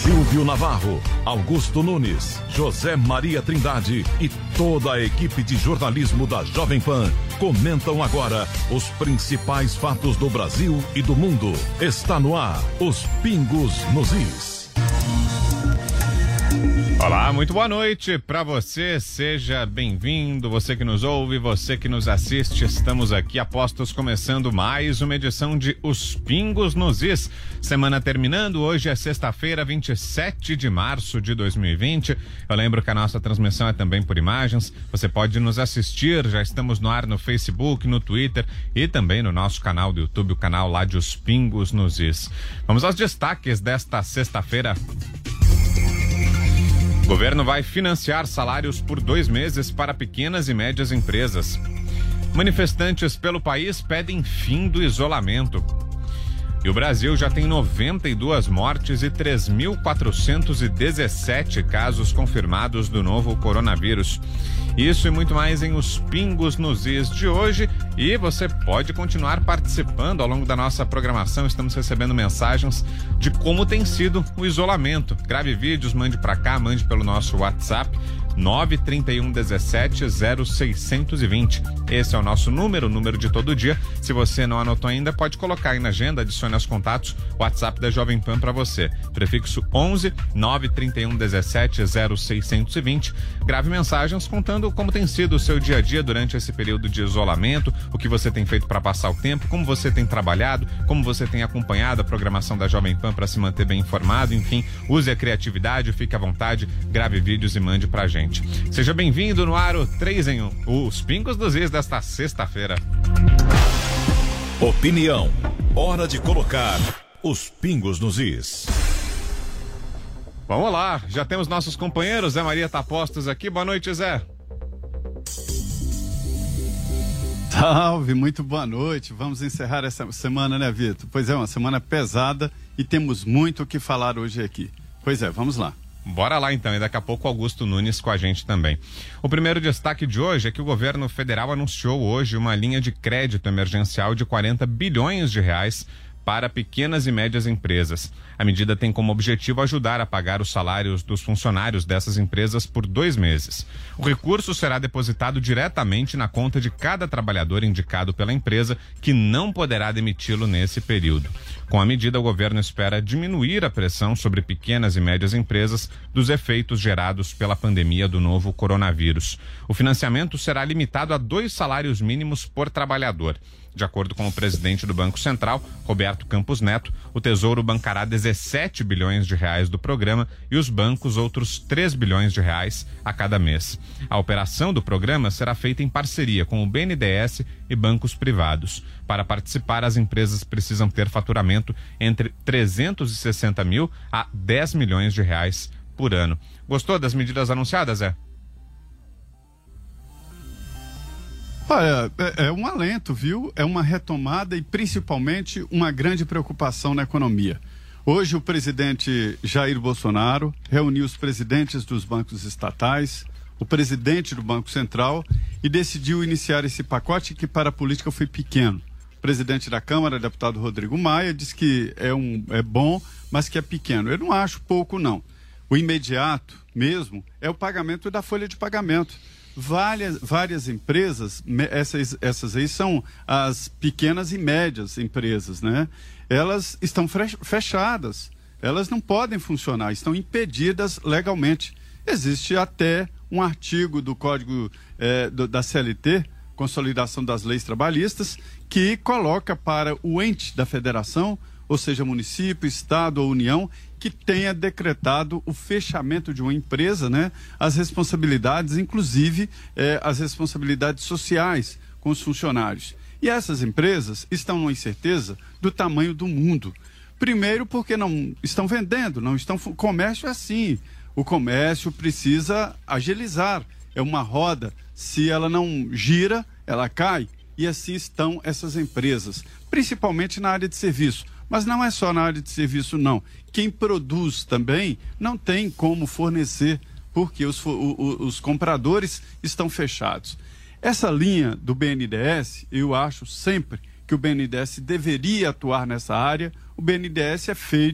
Silvio Navarro, Augusto Nunes, José Maria Trindade e toda a equipe de jornalismo da Jovem Pan comentam agora os principais fatos do Brasil e do mundo. Está no ar, os Pingos nos Is. Olá, muito boa noite para você, seja bem-vindo, você que nos ouve, você que nos assiste, estamos aqui apostos começando mais uma edição de Os Pingos nos Is, semana terminando, hoje é sexta-feira, 27 de março de 2020, eu lembro que a nossa transmissão é também por imagens, você pode nos assistir, já estamos no ar no Facebook, no Twitter e também no nosso canal do YouTube, o canal lá de Os Pingos nos Is. Vamos aos destaques desta sexta-feira. O governo vai financiar salários por 2 meses para pequenas e médias empresas. Manifestantes pelo país pedem fim do isolamento. E o Brasil já tem 92 mortes e 3.417 casos confirmados do novo coronavírus. Isso e muito mais em Os Pingos nos Is de hoje. E você pode continuar participando ao longo da nossa programação. Estamos recebendo mensagens de como tem sido o isolamento. Grave vídeos, mande para cá, mande pelo nosso WhatsApp 931170620. Esse é o nosso número de todo dia. Se você não anotou ainda, pode colocar aí na agenda, adicione aos contatos o WhatsApp da Jovem Pan para você. Prefixo 11 931170620. Grave mensagens contando como tem sido o seu dia a dia durante esse período de isolamento, o que você tem feito para passar o tempo, como você tem trabalhado, como você tem acompanhado a programação da Jovem Pan para se manter bem informado, enfim, use a criatividade, fique à vontade, grave vídeos e mande pra gente. Seja bem-vindo no ar o 3 em 1, Os Pingos dos Is desta sexta-feira. Opinião, hora de colocar os Pingos nos Is. Vamos lá, já temos nossos companheiros, Zé Maria tá postos aqui, boa noite, Zé. Salve, muito boa noite. Vamos encerrar essa semana, né, Vitor? Pois é, uma semana pesada e temos muito o que falar hoje aqui. Pois é, vamos lá. Bora lá então, e daqui a pouco Augusto Nunes com a gente também. O primeiro destaque de hoje é que o governo federal anunciou hoje uma linha de crédito emergencial de 40 bilhões de reais para pequenas e médias empresas. A medida tem como objetivo ajudar a pagar os salários dos funcionários dessas empresas por 2 meses. O recurso será depositado diretamente na conta de cada trabalhador indicado pela empresa, que não poderá demiti-lo nesse período. Com a medida, o governo espera diminuir a pressão sobre pequenas e médias empresas dos efeitos gerados pela pandemia do novo coronavírus. O financiamento será limitado a 2 salários mínimos por trabalhador. De acordo com o presidente do Banco Central, Roberto Campos Neto, o Tesouro bancará 17 bilhões de reais do programa e os bancos outros 3 bilhões de reais a cada mês. A operação do programa será feita em parceria com o BNDES e bancos privados. Para participar, as empresas precisam ter faturamento entre 360 mil a 10 milhões de reais por ano. Gostou das medidas anunciadas, Zé? Olha, é um alento, viu? É uma retomada e principalmente uma grande preocupação na economia. Hoje o presidente Jair Bolsonaro reuniu os presidentes dos bancos estatais, o presidente do Banco Central e decidiu iniciar esse pacote que para a política foi pequeno. O presidente da Câmara, deputado Rodrigo Maia, disse que é bom, mas que é pequeno. Eu não acho pouco, não. O imediato mesmo é o pagamento da folha de pagamento. Várias empresas, essas aí são as pequenas e médias empresas, né? Elas estão fechadas, elas não podem funcionar, estão impedidas legalmente. Existe até um artigo do Código da CLT, Consolidação das Leis Trabalhistas, que coloca para o ente da federação, ou seja, município, estado ou união, que tenha decretado o fechamento de uma empresa, né? As responsabilidades, inclusive as responsabilidades sociais com os funcionários. E essas empresas estão numa incerteza do tamanho do mundo. Primeiro porque não estão vendendo, o comércio é assim. O comércio precisa agilizar, é uma roda, se ela não gira, ela cai. E assim estão essas empresas, principalmente na área de serviço. Mas não é só na área de serviço, não. Quem produz também não tem como fornecer, porque os compradores estão fechados. Essa linha do BNDES, eu acho sempre que o BNDES deveria atuar nessa área. O BNDES é feito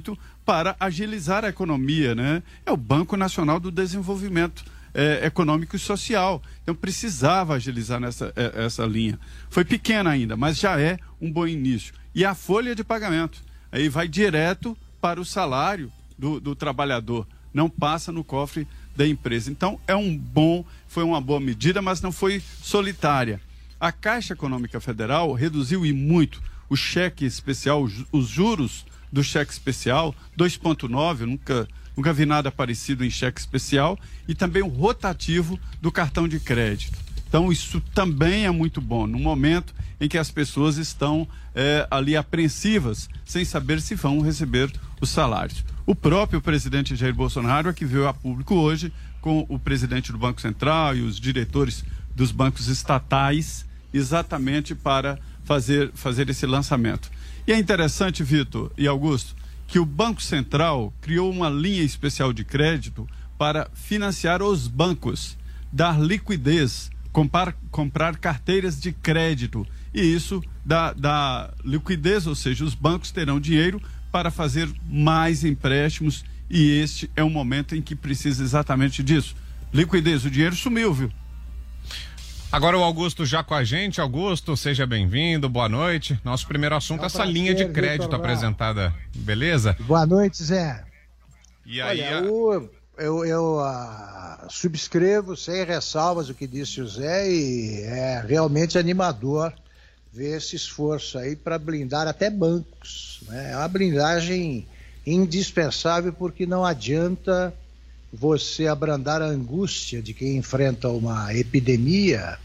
para agilizar a economia, né? É o Banco Nacional do Desenvolvimento Econômico e Social. Então precisava agilizar essa linha. Foi pequena ainda, mas já é um bom início. E a folha de pagamento, aí vai direto para o salário do trabalhador, não passa no cofre da empresa. Então foi uma boa medida, mas não foi solitária. A Caixa Econômica Federal reduziu e muito o cheque especial, os juros do cheque especial, 2,9, nunca vi nada parecido em cheque especial, e também o rotativo do cartão de crédito. Então isso também é muito bom, no momento em que as pessoas estão ali apreensivas, sem saber se vão receber os salários. O próprio presidente Jair Bolsonaro é que veio a público hoje com o presidente do Banco Central e os diretores dos bancos estatais, exatamente para fazer esse lançamento. E é interessante, Vitor e Augusto, que o Banco Central criou uma linha especial de crédito para financiar os bancos, dar liquidez, comprar carteiras de crédito. E isso dá liquidez, ou seja, os bancos terão dinheiro para fazer mais empréstimos, e este é um momento em que precisa exatamente disso. Liquidez, o dinheiro sumiu, viu? Agora o Augusto já com a gente. Augusto, seja bem-vindo, boa noite. Nosso primeiro assunto é essa linha de crédito apresentada, beleza? Boa noite, Zé. E aí? Olha, eu subscrevo sem ressalvas o que disse o Zé, e é realmente animador ver esse esforço aí para blindar até bancos, né? É uma blindagem indispensável, porque não adianta você abrandar a angústia de quem enfrenta uma epidemia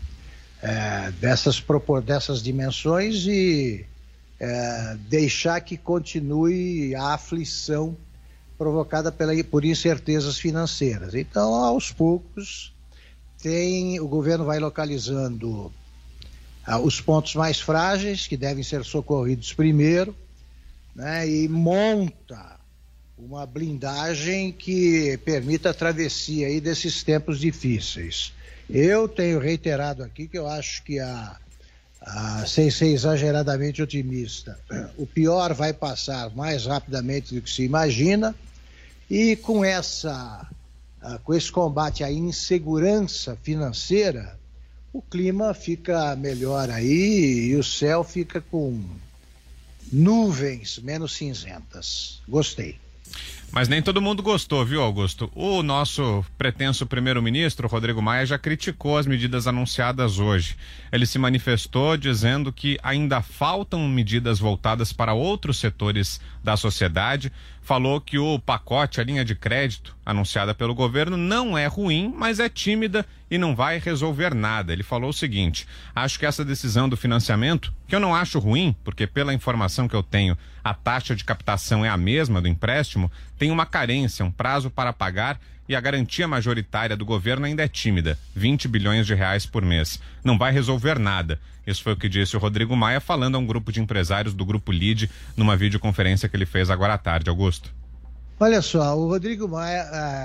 dessas dimensões e deixar que continue a aflição provocada por incertezas financeiras. Então, aos poucos, o governo vai localizando os pontos mais frágeis, que devem ser socorridos primeiro, né, e monta uma blindagem que permita a travessia aí desses tempos difíceis. Eu tenho reiterado aqui que eu acho que sem ser exageradamente otimista, o pior vai passar mais rapidamente do que se imagina, e com esse combate à insegurança financeira, o clima fica melhor aí e o céu fica com nuvens menos cinzentas. Gostei. Mas nem todo mundo gostou, viu, Augusto? O nosso pretenso primeiro-ministro, Rodrigo Maia, já criticou as medidas anunciadas hoje. Ele se manifestou dizendo que ainda faltam medidas voltadas para outros setores da sociedade. Falou que o pacote, a linha de crédito anunciada pelo governo, não é ruim, mas é tímida e não vai resolver nada. Ele falou o seguinte: acho que essa decisão do financiamento, que eu não acho ruim, porque pela informação que eu tenho, a taxa de captação é a mesma do empréstimo, tem uma carência, um prazo para pagar, e a garantia majoritária do governo ainda é tímida, 20 bilhões de reais por mês. Não vai resolver nada. Isso foi o que disse o Rodrigo Maia, falando a um grupo de empresários do Grupo LIDE, numa videoconferência que ele fez agora à tarde. Augusto. Olha só, o Rodrigo Maia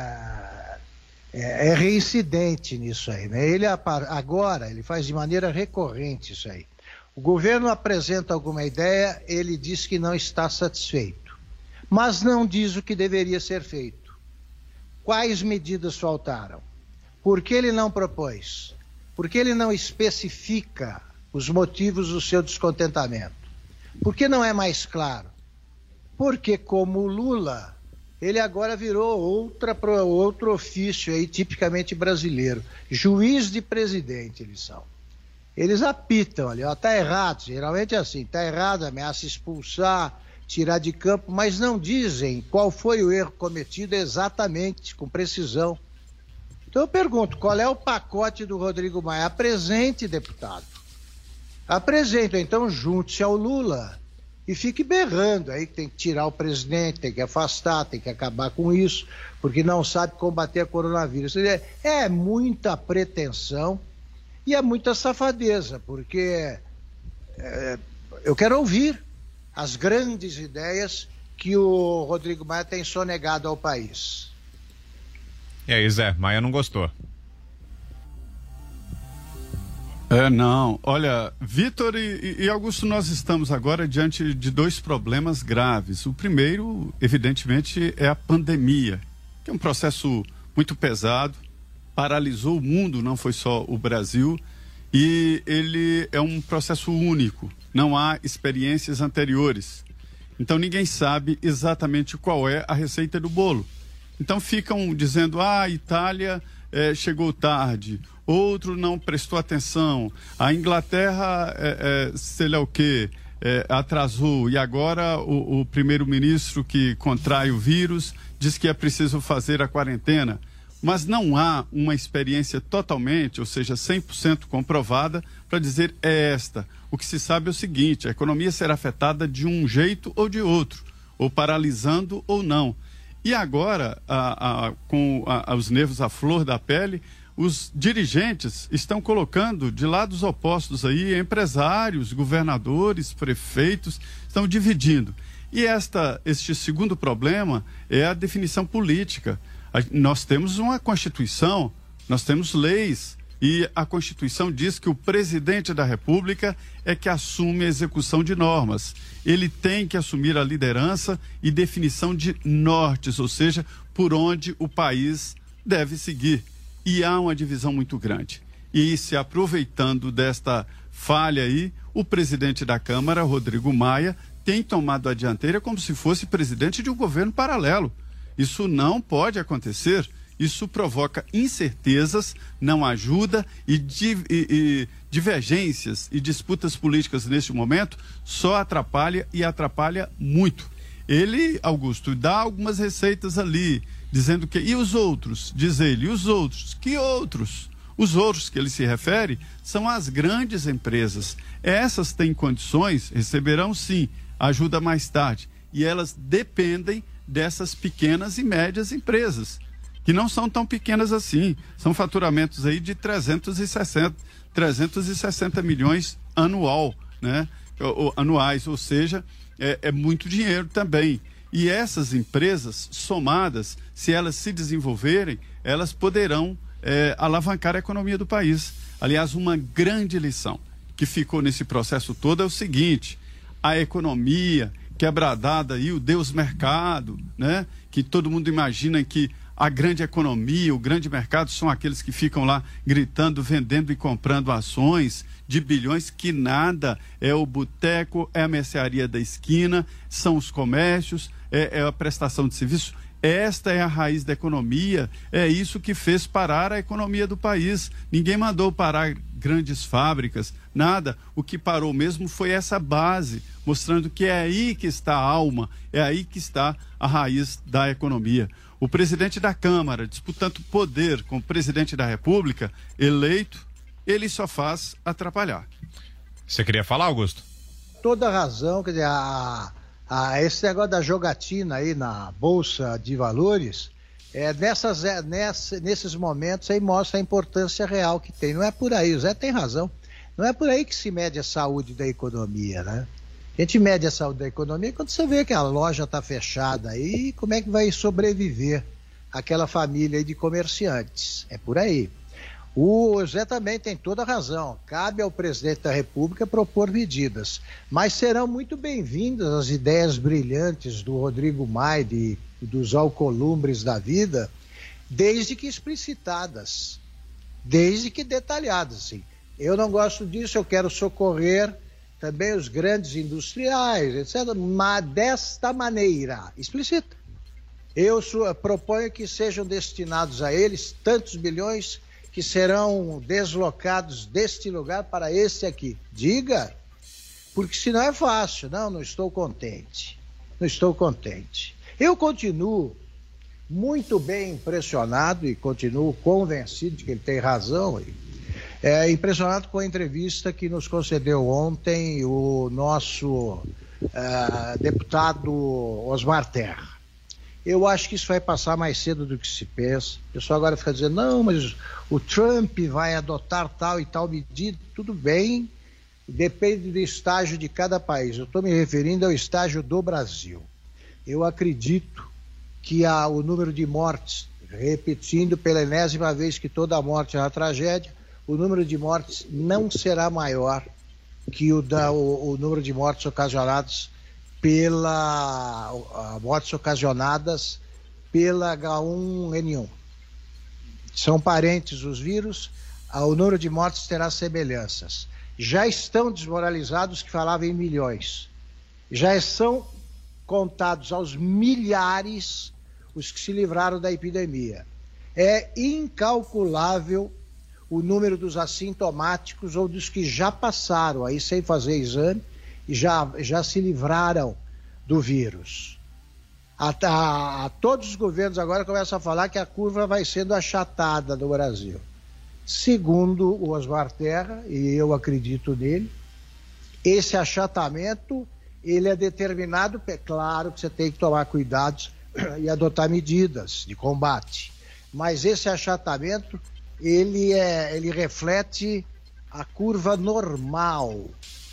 é reincidente nisso aí, né? Ele faz de maneira recorrente isso aí. O governo apresenta alguma ideia, ele diz que não está satisfeito, mas não diz o que deveria ser feito. Quais medidas faltaram? Por que ele não propôs? Por que ele não especifica os motivos do seu descontentamento? Por que não é mais claro? Porque, como o Lula, ele agora virou outro ofício aí tipicamente brasileiro. Juiz de presidente eles são. Eles apitam ali, ó, tá errado, geralmente é assim, tá errado, ameaça expulsar, tirar de campo, mas não dizem qual foi o erro cometido exatamente, com precisão. Então eu pergunto, qual é o pacote do Rodrigo Maia? Apresente, deputado. Apresente, então junte-se ao Lula e fique berrando aí que tem que tirar o presidente, tem que afastar, tem que acabar com isso, porque não sabe combater a coronavírus. É muita pretensão e é muita safadeza, porque eu quero ouvir as grandes ideias que o Rodrigo Maia tem sonegado ao país. E aí, Zé, Maia não gostou. Não. Olha, Vitor e Augusto, nós estamos agora diante de dois problemas graves. O primeiro, evidentemente, é a pandemia, que é um processo muito pesado, paralisou o mundo, não foi só o Brasil, e ele é um processo único, não há experiências anteriores. Então ninguém sabe exatamente qual é a receita do bolo. Então ficam dizendo, a Itália chegou tarde, outro não prestou atenção, a Inglaterra, sei lá o quê, atrasou, e agora o primeiro-ministro que contrai o vírus diz que é preciso fazer a quarentena. Mas não há uma experiência totalmente, ou seja, 100% comprovada para dizer esta. O que se sabe é o seguinte, a economia será afetada de um jeito ou de outro, ou paralisando ou não. E agora, com os nervos à flor da pele, os dirigentes estão colocando de lados opostos aí, empresários, governadores, prefeitos, estão dividindo. E este segundo problema é a definição política. Nós temos uma Constituição, nós temos leis, e a Constituição diz que o presidente da República é que assume a execução de normas. Ele tem que assumir a liderança e definição de nortes, ou seja, por onde o país deve seguir. E há uma divisão muito grande. E se aproveitando desta falha aí, o presidente da Câmara, Rodrigo Maia, tem tomado a dianteira como se fosse presidente de um governo paralelo. Isso não pode acontecer, isso provoca incertezas, não ajuda e divergências e disputas políticas neste momento só atrapalha e atrapalha muito. Ele, Augusto, dá algumas receitas ali, dizendo que, e os outros? Diz ele, e os outros? Que outros? Os outros que ele se refere são as grandes empresas. Essas têm condições, receberão sim ajuda mais tarde, e elas dependem dessas pequenas e médias empresas, que não são tão pequenas assim, são faturamentos aí de 360 milhões anuais, ou seja, é muito dinheiro também. E essas empresas somadas, se elas se desenvolverem, elas poderão alavancar a economia do país. Aliás, uma grande lição que ficou nesse processo todo é o seguinte: a economia quebradada aí, o Deus mercado, né? Que todo mundo imagina que a grande economia, o grande mercado são aqueles que ficam lá gritando, vendendo e comprando ações de bilhões, que nada, é o boteco, é a mercearia da esquina, são os comércios, é a prestação de serviço. Esta é a raiz da economia, é isso que fez parar a economia do país. Ninguém mandou parar grandes fábricas, nada. O que parou mesmo foi essa base, mostrando que é aí que está a alma, é aí que está a raiz da economia. O presidente da Câmara, disputando poder com o presidente da República, eleito, ele só faz atrapalhar. Você queria falar, Augusto? Toda razão, quer dizer, esse negócio da jogatina aí na Bolsa de Valores, nesses momentos aí mostra a importância real que tem. Não é por aí, o Zé tem razão. Não é por aí que se mede a saúde da economia, né? A gente mede a saúde da economia quando você vê que a loja está fechada aí, como é que vai sobreviver aquela família aí de comerciantes? É por aí. O Zé também tem toda a razão. Cabe ao presidente da República propor medidas, mas serão muito bem-vindas as ideias brilhantes do Rodrigo Maia e dos alcolumbres da vida, desde que explicitadas, desde que detalhadas. Assim. Eu não gosto disso, eu quero socorrer também os grandes industriais, etc., mas desta maneira, explicita. Eu proponho que sejam destinados a eles tantos bilhões que serão deslocados deste lugar para esse aqui. Diga, porque senão é fácil. Não estou contente. Não estou contente. Eu continuo muito bem impressionado e continuo convencido de que ele tem razão. Impressionado com a entrevista que nos concedeu ontem o nosso deputado Osmar Terra. Eu acho que isso vai passar mais cedo do que se pensa. O pessoal agora fica dizendo, não, mas o Trump vai adotar tal e tal medida. Tudo bem, depende do estágio de cada país. Eu estou me referindo ao estágio do Brasil. Eu acredito que o número de mortes, repetindo pela enésima vez que toda morte é uma tragédia, o número de mortes não será maior que o número de mortes ocasionadas pela H1N1. São parentes os vírus, o número de mortes terá semelhanças. Já estão desmoralizados que falavam em milhões. Já são contados aos milhares os que se livraram da epidemia. É incalculável o número dos assintomáticos ou dos que já passaram aí sem fazer exame e já se livraram do vírus. Todos os governos agora começam a falar que a curva vai sendo achatada no Brasil. Segundo o Osmar Terra, e eu acredito nele, esse achatamento ele é determinado, é claro que você tem que tomar cuidados e adotar medidas de combate, mas esse achatamento ele reflete a curva normal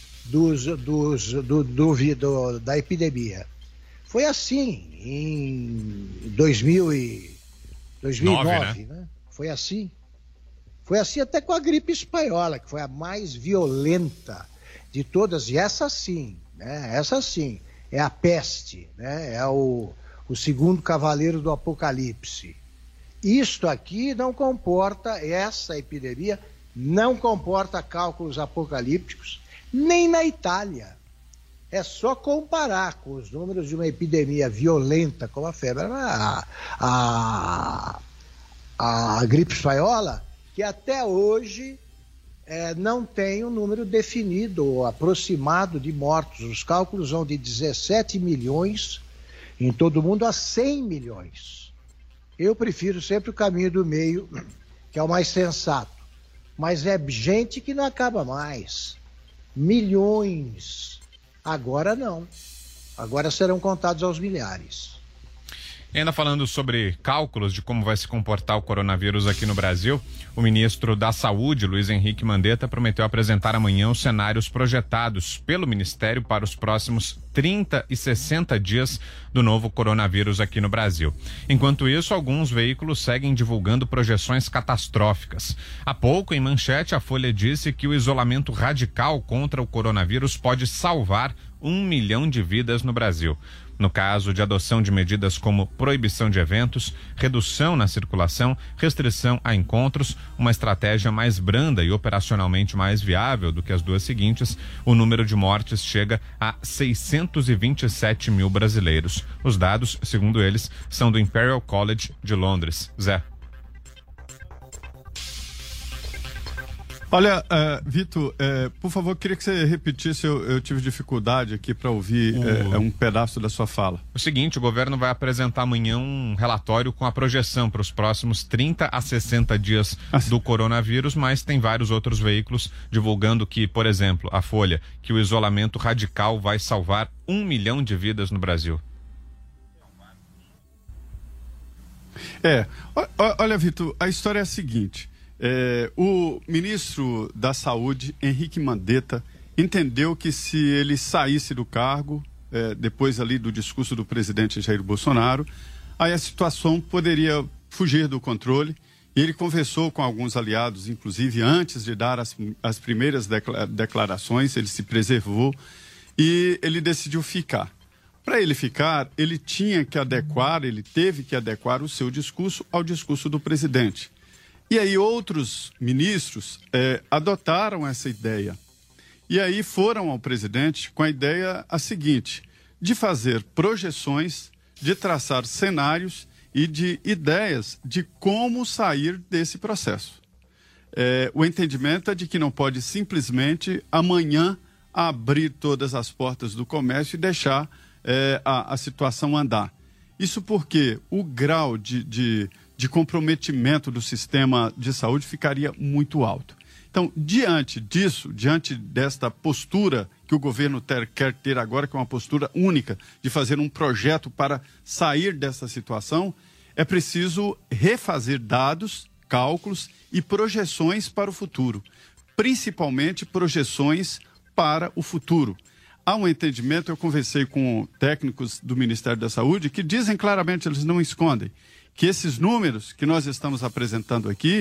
da epidemia. Foi assim em 2009, né? Foi assim até com a gripe espanhola, que foi a mais violenta de todas, e essa sim, né? Essa sim é a peste, né? É o segundo cavaleiro do apocalipse. Isto aqui não comporta, essa epidemia não comporta cálculos apocalípticos, nem na Itália. É só comparar com os números de uma epidemia violenta como a febre, a gripe espanhola, que até hoje não tem um número definido ou aproximado de mortos. Os cálculos vão de 17 milhões em todo o mundo a 100 milhões. Eu prefiro sempre o caminho do meio, que é o mais sensato. Mas é gente que não acaba mais. Milhões. Agora não. Agora serão contados aos milhares. E ainda falando sobre cálculos de como vai se comportar o coronavírus aqui no Brasil, o ministro da Saúde, Luiz Henrique Mandetta, prometeu apresentar amanhã os cenários projetados pelo Ministério para os próximos 30 e 60 dias do novo coronavírus aqui no Brasil. Enquanto isso, alguns veículos seguem divulgando projeções catastróficas. Há pouco, em manchete, a Folha disse que o isolamento radical contra o coronavírus pode salvar 1 milhão de vidas no Brasil. No caso de adoção de medidas como proibição de eventos, redução na circulação, restrição a encontros, uma estratégia mais branda e operacionalmente mais viável do que as duas seguintes, o número de mortes chega a 627 mil brasileiros. Os dados, segundo eles, são do Imperial College de Londres. Zé. Olha, Vitor, por favor, queria que você repetisse, eu tive dificuldade aqui para ouvir um pedaço da sua fala. O seguinte, o governo vai apresentar amanhã um relatório com a projeção para os próximos 30 a 60 dias do coronavírus, mas tem vários outros veículos divulgando que, por exemplo, a Folha, que o isolamento radical vai salvar 1 milhão de vidas no Brasil. Olha, Vitor, a história é a seguinte. O ministro da Saúde, Henrique Mandetta, entendeu que se ele saísse do cargo, depois ali do discurso do presidente Jair Bolsonaro, aí a situação poderia fugir do controle. E ele conversou com alguns aliados, inclusive antes de dar as primeiras declarações, ele se preservou e ele decidiu ficar. Para ele ficar, ele teve que adequar o seu discurso ao discurso do presidente. E aí outros ministros adotaram essa ideia. E aí foram ao presidente com a ideia a seguinte, de fazer projeções, de traçar cenários e de ideias de como sair desse processo. O entendimento é de que não pode simplesmente amanhã abrir todas as portas do comércio e deixar a situação andar. Isso porque o grau de comprometimento do sistema de saúde ficaria muito alto. Então, diante desta postura que o governo quer ter agora, que é uma postura única de fazer um projeto para sair dessa situação, é preciso refazer dados, cálculos e projeções para o futuro, principalmente projeções para o futuro. Há um entendimento, eu conversei com técnicos do Ministério da Saúde que dizem claramente, eles não escondem, que esses números que nós estamos apresentando aqui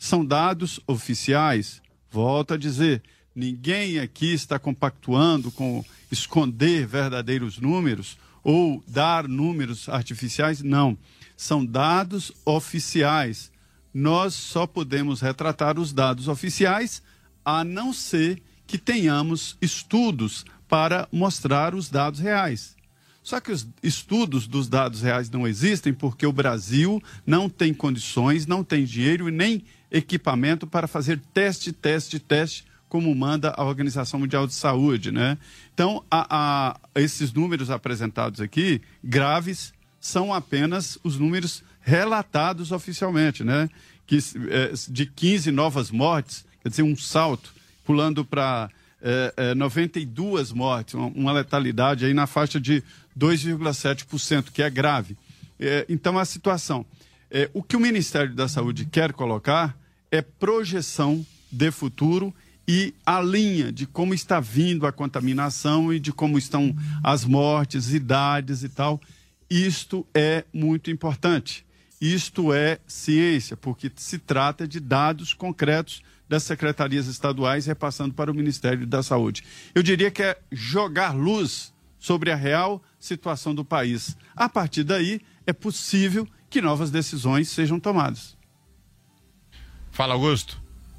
São dados oficiais. Volto a dizer, ninguém aqui está compactuando com esconder verdadeiros números ou dar números artificiais, não. São dados oficiais. Nós só podemos retratar os dados oficiais, a não ser que tenhamos estudos para mostrar os dados reais. Só que os estudos dos dados reais não existem porque o Brasil não tem condições, não tem dinheiro e nem equipamento para fazer teste, como manda a Organização Mundial de Saúde, né? Então, esses números apresentados aqui, graves, são apenas os números relatados oficialmente, né? De 15 novas mortes, quer dizer, um salto, pulando para 92 mortes, uma letalidade aí na faixa de 2,7%, que é grave. Então, a situação. O que o Ministério da Saúde quer colocar é projeção de futuro e a linha de como está vindo a contaminação e de como estão as mortes, idades e tal. Isto é muito importante. Isto é ciência, porque se trata de dados concretos das secretarias estaduais repassando para o Ministério da Saúde. Eu diria que é jogar luz sobre a real situação do país. A partir daí, é possível que novas decisões sejam tomadas. Fala, Augusto.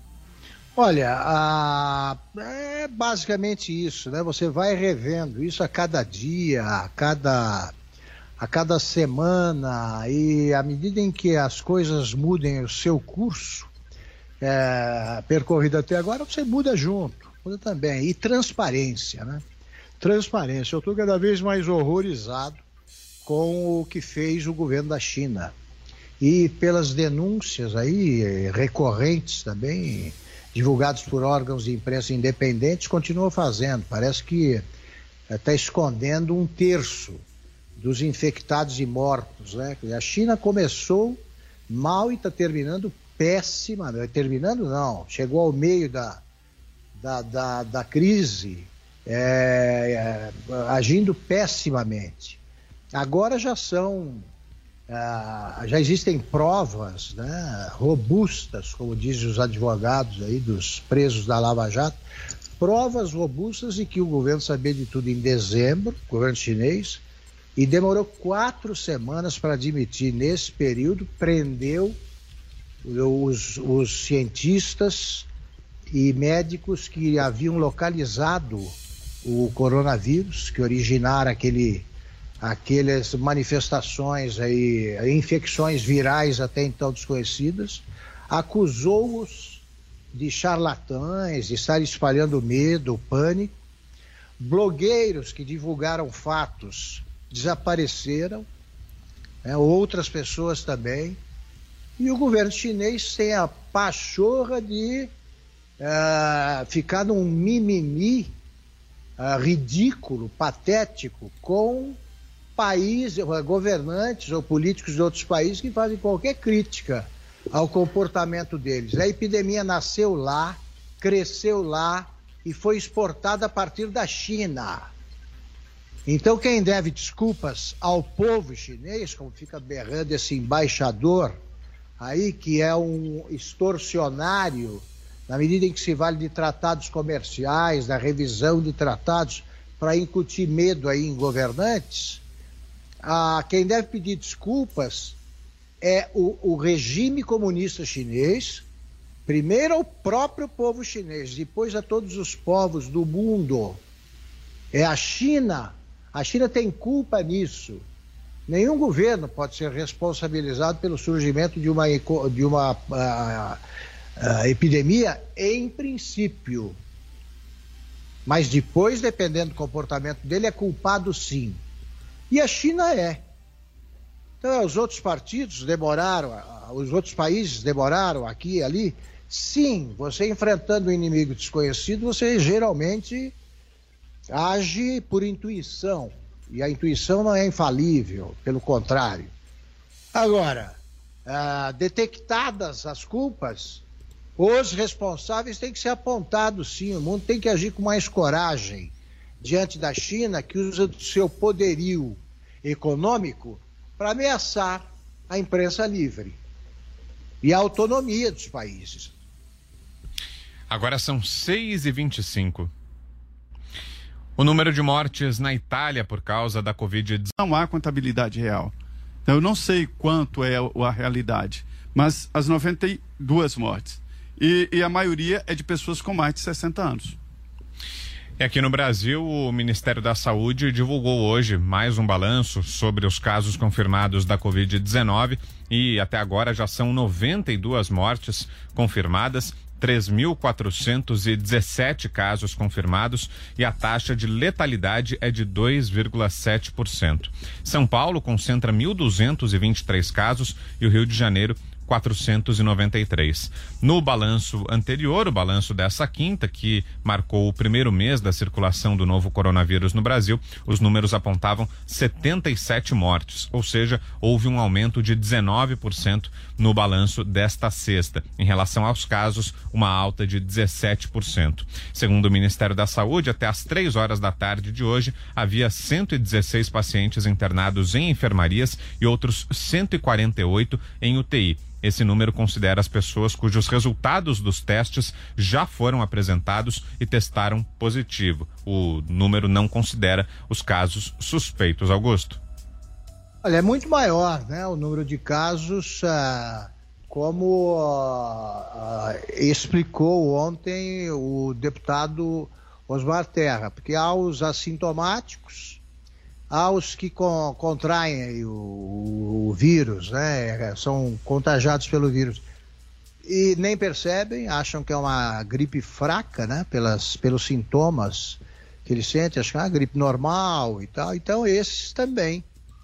Olha, é basicamente isso, né? Você vai revendo isso a cada dia, a cada semana, e à medida em que as coisas mudem o seu curso, percorrido até agora, você muda junto, muda também. E transparência, né? Transparência. Eu estou cada vez mais horrorizado com o que fez o governo da China. E pelas denúncias aí, recorrentes também, divulgados por órgãos de imprensa independentes, continua fazendo. Parece que está escondendo 1/3 dos infectados e mortos, né? A China começou mal e está terminando péssima. Terminando não, chegou ao meio da crise, agindo pessimamente. Agora já existem provas, né, robustas, como dizem os advogados aí dos presos da Lava Jato, provas robustas de que o governo sabia de tudo em dezembro, o governo chinês, e demorou 4 semanas para admitir. Nesse período, prendeu os cientistas e médicos que haviam localizado o coronavírus, que originaram aquelas manifestações aí, infecções virais até então desconhecidas, acusou-os de charlatães, de estar espalhando medo, pânico. Blogueiros que divulgaram fatos desapareceram, né? Outras pessoas também. E o governo chinês tem a pachorra de ficar num mimimi ridículo, patético, com governantes ou políticos de outros países que fazem qualquer crítica ao comportamento deles. A epidemia nasceu lá, cresceu lá e foi exportada a partir da China. Então quem deve desculpas ao povo chinês, como fica berrando esse embaixador aí, que é um extorsionário, na medida em que se vale de tratados comerciais, da revisão de tratados para incutir medo aí em governantes, quem deve pedir desculpas é o regime comunista chinês, primeiro ao próprio povo chinês, depois a todos os povos do mundo. É a China. A China tem culpa nisso. Nenhum governo pode ser responsabilizado pelo surgimento de uma epidemia, em princípio. Mas depois, dependendo do comportamento dele, é culpado sim. E a China é. Então, os outros países demoraram aqui e ali. Sim, você enfrentando um inimigo desconhecido, você geralmente age por intuição. E a intuição não é infalível, pelo contrário. Agora, detectadas as culpas, os responsáveis têm que ser apontados, sim. O mundo tem que agir com mais coragem diante da China, que usa do seu poderio econômico para ameaçar a imprensa livre. e a autonomia dos países. Agora são 6h25. O número de mortes na Itália por causa da Covid-19. Não há contabilidade real. Então, eu não sei quanto é a realidade, mas as 92 mortes. E a maioria é de pessoas com mais de 60 anos. E aqui no Brasil, o Ministério da Saúde divulgou hoje mais um balanço sobre os casos confirmados da Covid-19 e até agora já são 92 mortes confirmadas, 3.417 casos confirmados e a taxa de letalidade é de 2,7%. São Paulo concentra 1.223 casos e o Rio de Janeiro 493. No balanço anterior, o balanço dessa quinta, que marcou o primeiro mês da circulação do novo coronavírus no Brasil, os números apontavam 77 mortes, ou seja, houve um aumento de 19% no balanço desta sexta. Em relação aos casos, uma alta de 17%. Segundo o Ministério da Saúde, até às 3 horas da tarde de hoje, havia 116 pacientes internados em enfermarias e outros 148 em UTI. Esse número considera as pessoas cujos resultados dos testes já foram apresentados e testaram positivo. O número não considera os casos suspeitos. Augusto. Olha, é muito maior, né, o número de casos, como explicou ontem o deputado Osmar Terra, porque há os assintomáticos, há os que contraem o vírus, né? São contagiados pelo vírus e nem percebem, acham que é uma gripe fraca, né? Pelos sintomas que eles sentem, acham que é uma gripe normal e tal. Então esses também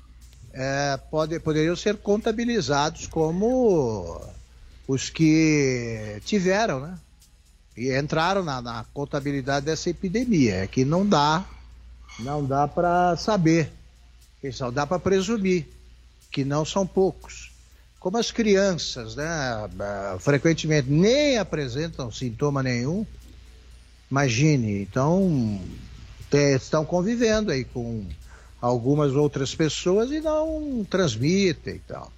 poderiam ser contabilizados como os que tiveram, né? E entraram na contabilidade dessa epidemia. É que não dá para saber, só dá para presumir que não são poucos. Como as crianças, né, frequentemente nem apresentam sintoma nenhum, imagine, então estão convivendo aí com algumas outras pessoas e não transmitem e tal.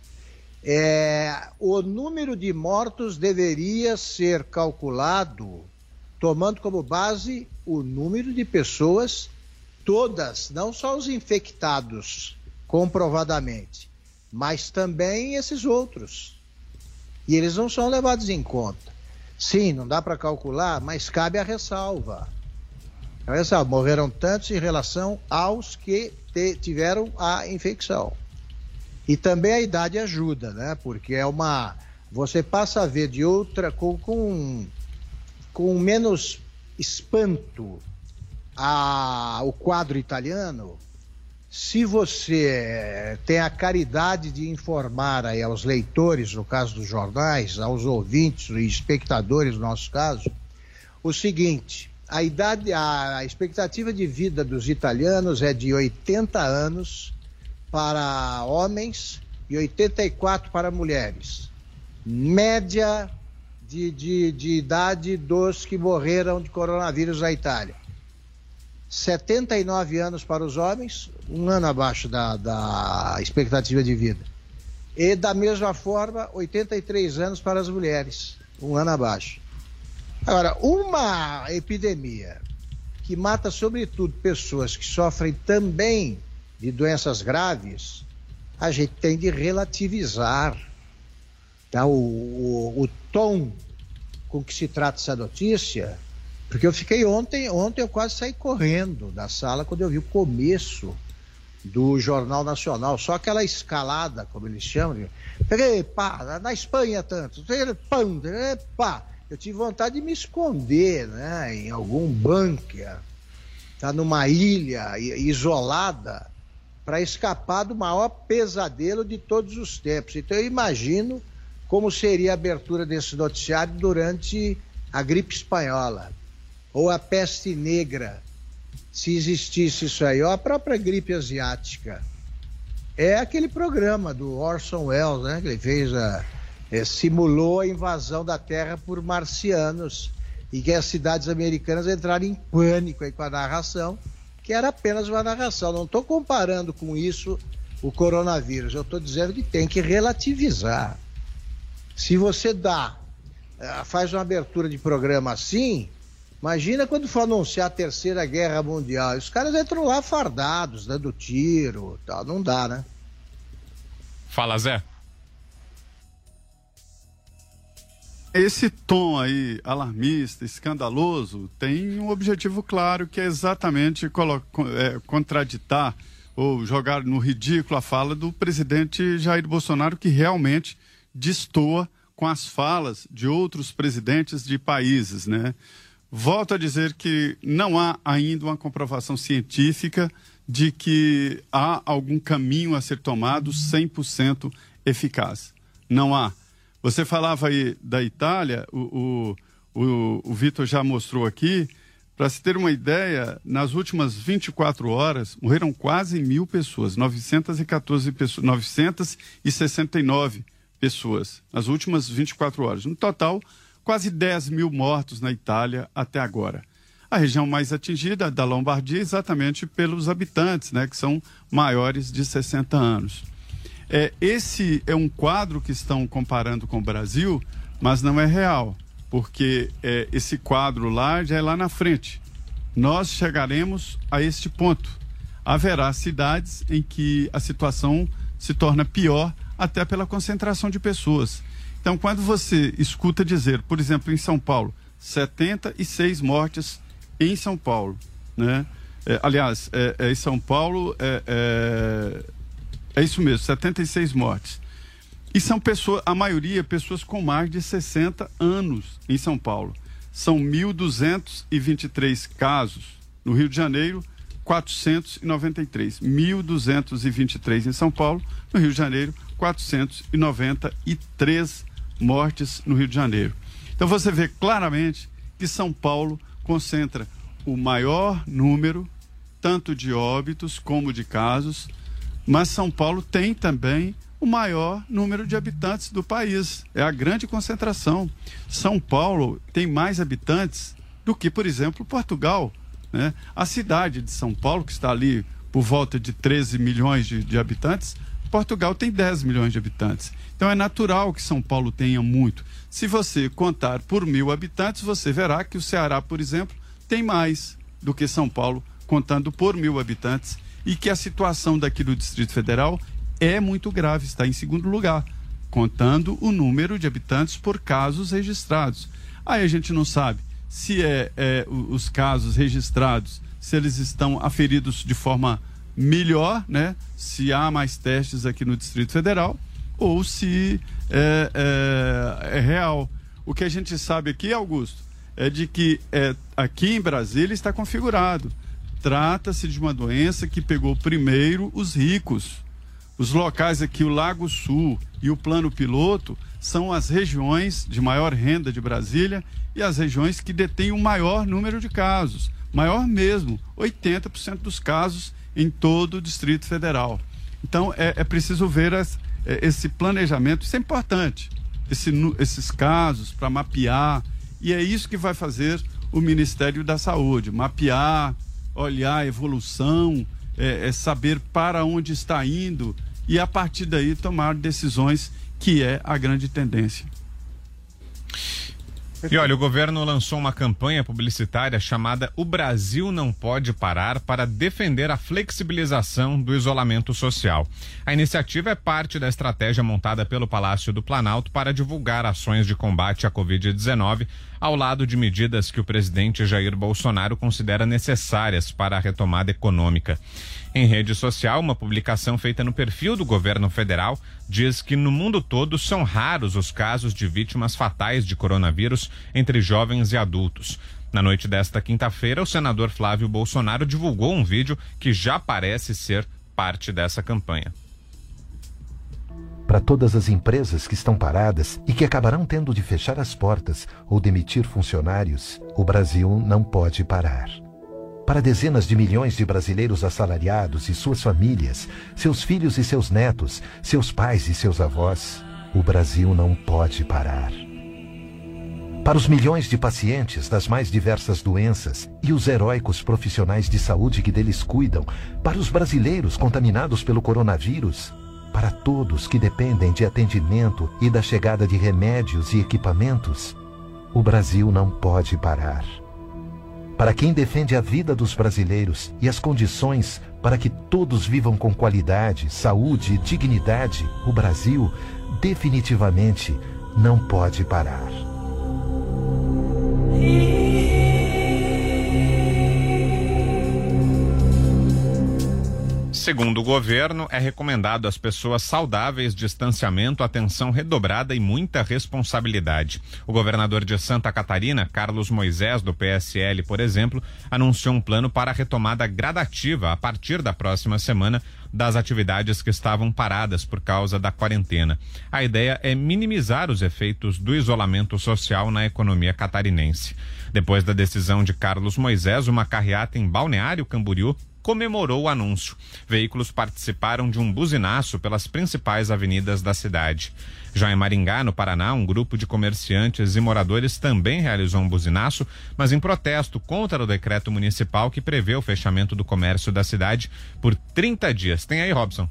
O número de mortos deveria ser calculado tomando como base o número de pessoas todas, não só os infectados comprovadamente, mas também esses outros. E eles não são levados em conta. Sim, não dá para calcular, mas cabe a ressalva. Morreram tantos em relação aos que tiveram a infecção. E também a idade ajuda, né? Porque você passa a ver de outra com menos espanto o quadro italiano, se você tem a caridade de informar aí aos leitores, no caso dos jornais, aos ouvintes e espectadores, no nosso caso, o seguinte: a expectativa de vida dos italianos é de 80 anos para homens e 84 para mulheres. Média de idade dos que morreram de coronavírus na Itália: 79 anos para os homens, um ano abaixo da expectativa de vida. E da mesma forma, 83 anos para as mulheres, um ano abaixo. Agora, uma epidemia que mata sobretudo pessoas que sofrem também de doenças graves, a gente tem de relativizar, tá? O tom com que se trata essa notícia. Porque eu fiquei ontem eu quase saí correndo da sala quando eu vi o começo do Jornal Nacional, só aquela escalada, como eles chamam, pá, na Espanha tanto, pá, eu tive vontade de me esconder, né, em algum bunker, tá, numa ilha isolada, para escapar do maior pesadelo de todos os tempos. Então eu imagino como seria a abertura desse noticiário durante a gripe espanhola, ou a peste negra, se existisse isso aí, ou a própria gripe asiática. É aquele programa do Orson Welles, né, que ele fez, simulou a invasão da Terra por marcianos, e que as cidades americanas entraram em pânico aí com a narração, que era apenas uma narração. Não estou comparando com isso o coronavírus, eu estou dizendo que tem que relativizar. Se você faz uma abertura de programa assim, imagina quando for anunciar a Terceira Guerra Mundial. Os caras entram lá fardados, dando tiro, tal. Não dá, né? Fala, Zé. Esse tom aí alarmista, escandaloso, tem um objetivo claro, que é exatamente contraditar ou jogar no ridículo a fala do presidente Jair Bolsonaro, que realmente destoa com as falas de outros presidentes de países, né? Volto a dizer que não há ainda uma comprovação científica de que há algum caminho a ser tomado 100% eficaz. Não há. Você falava aí da Itália, o Vitor já mostrou aqui. Para se ter uma ideia, nas últimas 24 horas morreram quase 1.000 pessoas, 969 pessoas nas últimas 24 horas. No total, quase 10.000 mortos na Itália até agora. A região mais atingida da Lombardia exatamente pelos habitantes, né, que são maiores de 60 anos. Esse é um quadro que estão comparando com o Brasil, mas não é real, porque esse quadro lá já é lá na frente. Nós chegaremos a este ponto. Haverá cidades em que a situação se torna pior, até pela concentração de pessoas. Então, quando você escuta dizer, por exemplo, em São Paulo, 76 mortes em São Paulo, né? Aliás, em São Paulo é isso mesmo, 76 mortes. E são pessoas, a maioria, pessoas com mais de 60 anos em São Paulo. São 1.223 casos. No Rio de Janeiro, 493. 1.223 em São Paulo. No Rio de Janeiro, 493 mortes no Rio de Janeiro. Então você vê claramente que São Paulo concentra o maior número, tanto de óbitos como de casos, mas São Paulo tem também o maior número de habitantes do país. É a grande concentração. São Paulo tem mais habitantes do que, por exemplo, Portugal, né? A cidade de São Paulo, que está ali por volta de 13 milhões de habitantes, Portugal tem 10 milhões de habitantes. Então é natural que São Paulo tenha muito. Se você contar por 1.000 habitantes, você verá que o Ceará, por exemplo, tem mais do que São Paulo, contando por 1.000 habitantes, e que a situação daqui do Distrito Federal é muito grave, está em segundo lugar, contando o número de habitantes por casos registrados. Aí a gente não sabe se os casos registrados, se eles estão aferidos de forma melhor, né? Se há mais testes aqui no Distrito Federal, ou se é real. O que a gente sabe aqui, Augusto, é de que aqui em Brasília está configurado. Trata-se de uma doença que pegou primeiro os ricos. Os locais aqui, o Lago Sul e o Plano Piloto, são as regiões de maior renda de Brasília e as regiões que detêm o maior número de casos. Maior mesmo, 80% dos casos em todo o Distrito Federal. Então, é preciso ver esse planejamento, isso é importante, esses casos para mapear, e é isso que vai fazer o Ministério da Saúde, mapear, olhar a evolução, saber para onde está indo e a partir daí tomar decisões, que é a grande tendência. E olha, o governo lançou uma campanha publicitária chamada O Brasil Não Pode Parar para defender a flexibilização do isolamento social. A iniciativa é parte da estratégia montada pelo Palácio do Planalto para divulgar ações de combate à Covid-19, ao lado de medidas que o presidente Jair Bolsonaro considera necessárias para a retomada econômica. Em rede social, uma publicação feita no perfil do governo federal diz que no mundo todo são raros os casos de vítimas fatais de coronavírus entre jovens e adultos. Na noite desta quinta-feira, o senador Flávio Bolsonaro divulgou um vídeo que já parece ser parte dessa campanha. Para todas as empresas que estão paradas e que acabarão tendo de fechar as portas ou demitir funcionários, o Brasil não pode parar. Para dezenas de milhões de brasileiros assalariados e suas famílias, seus filhos e seus netos, seus pais e seus avós, o Brasil não pode parar. Para os milhões de pacientes das mais diversas doenças e os heróicos profissionais de saúde que deles cuidam, para os brasileiros contaminados pelo coronavírus, para todos que dependem de atendimento e da chegada de remédios e equipamentos, o Brasil não pode parar. Para quem defende a vida dos brasileiros e as condições para que todos vivam com qualidade, saúde e dignidade, o Brasil definitivamente não pode parar. Segundo o governo, é recomendado às pessoas saudáveis distanciamento, atenção redobrada e muita responsabilidade. O governador de Santa Catarina, Carlos Moisés, do PSL, por exemplo, anunciou um plano para a retomada gradativa a partir da próxima semana das atividades que estavam paradas por causa da quarentena. A ideia é minimizar os efeitos do isolamento social na economia catarinense. Depois da decisão de Carlos Moisés, uma carreata em Balneário Camboriú comemorou o anúncio. Veículos participaram de um buzinaço pelas principais avenidas da cidade. Já em Maringá, no Paraná, um grupo de comerciantes e moradores também realizou um buzinaço, mas em protesto contra o decreto municipal que prevê o fechamento do comércio da cidade por 30 dias. Tem aí, Robson.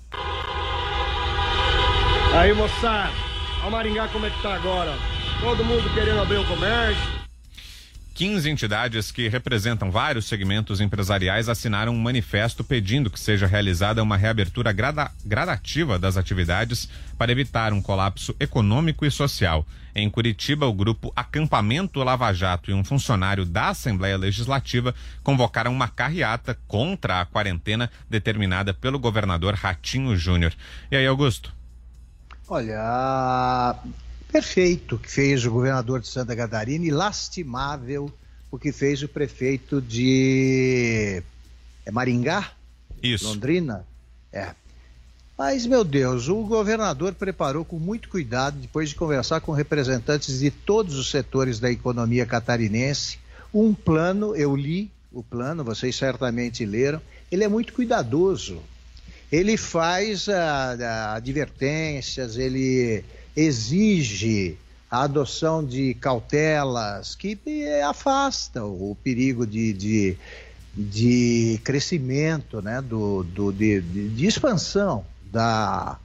Aí, moçada, o Maringá como é que tá agora? Todo mundo querendo abrir o comércio. 15 entidades que representam vários segmentos empresariais assinaram um manifesto pedindo que seja realizada uma reabertura gradativa das atividades para evitar um colapso econômico e social. Em Curitiba, o grupo Acampamento Lava Jato e um funcionário da Assembleia Legislativa convocaram uma carreata contra a quarentena determinada pelo governador Ratinho Júnior. E aí, Augusto? Olha, perfeito o que fez o governador de Santa Catarina e lastimável o que fez o prefeito de Maringá? Isso. Londrina? Mas, meu Deus, o governador preparou com muito cuidado, depois de conversar com representantes de todos os setores da economia catarinense, um plano. Eu li o plano, vocês certamente leram. Ele é muito cuidadoso. Ele faz advertências, ele exige a adoção de cautelas que afastam o perigo de crescimento, né, de expansão da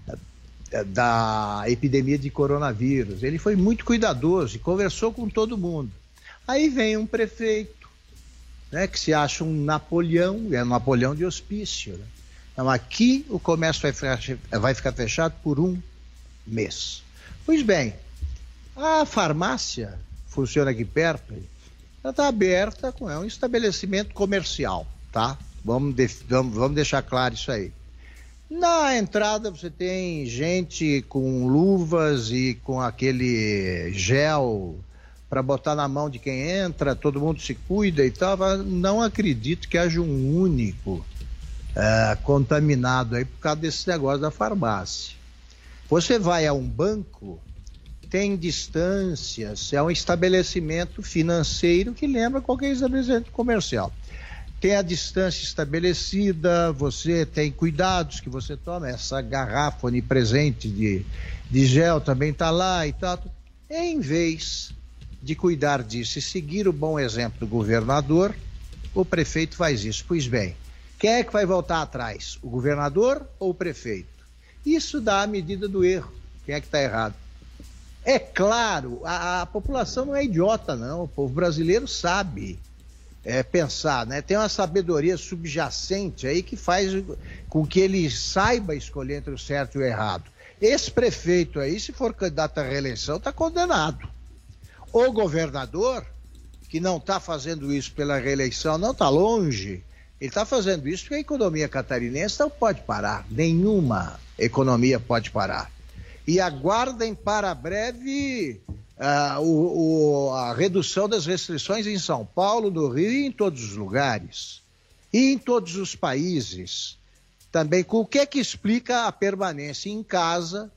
epidemia de coronavírus. Ele foi muito cuidadoso e conversou com todo mundo. Aí vem um prefeito, né, que se acha um Napoleão, é um Napoleão de hospício, né? Então aqui o comércio vai ficar fechado por um mês. Pois bem, a farmácia funciona aqui perto, ela está aberta, é um estabelecimento comercial, tá? Vamos deixar claro isso aí. Na entrada você tem gente com luvas e com aquele gel para botar na mão de quem entra, todo mundo se cuida e tal. Não acredito que haja um único contaminado aí por causa desse negócio da farmácia. Você vai a um banco, tem distâncias, é um estabelecimento financeiro que lembra qualquer estabelecimento comercial. Tem a distância estabelecida, você tem cuidados que você toma, essa garrafa onipresente de gel também está lá e tal. Em vez de cuidar disso e seguir o bom exemplo do governador, o prefeito faz isso. Pois bem, quem é que vai voltar atrás? O governador ou o prefeito? Isso dá a medida do erro. Quem é que está errado? É claro, a população não é idiota, não. O povo brasileiro sabe pensar, né? Tem uma sabedoria subjacente aí que faz com que ele saiba escolher entre o certo e o errado. Esse prefeito aí, se for candidato à reeleição, está condenado. O governador, que não está fazendo isso pela reeleição, não está longe, ele está fazendo isso porque a economia catarinense não pode parar. Nenhuma economia pode parar. E aguardem para breve a redução das restrições em São Paulo, no Rio e em todos os lugares. E em todos os países. Também, com o que é que explica a permanência em casa,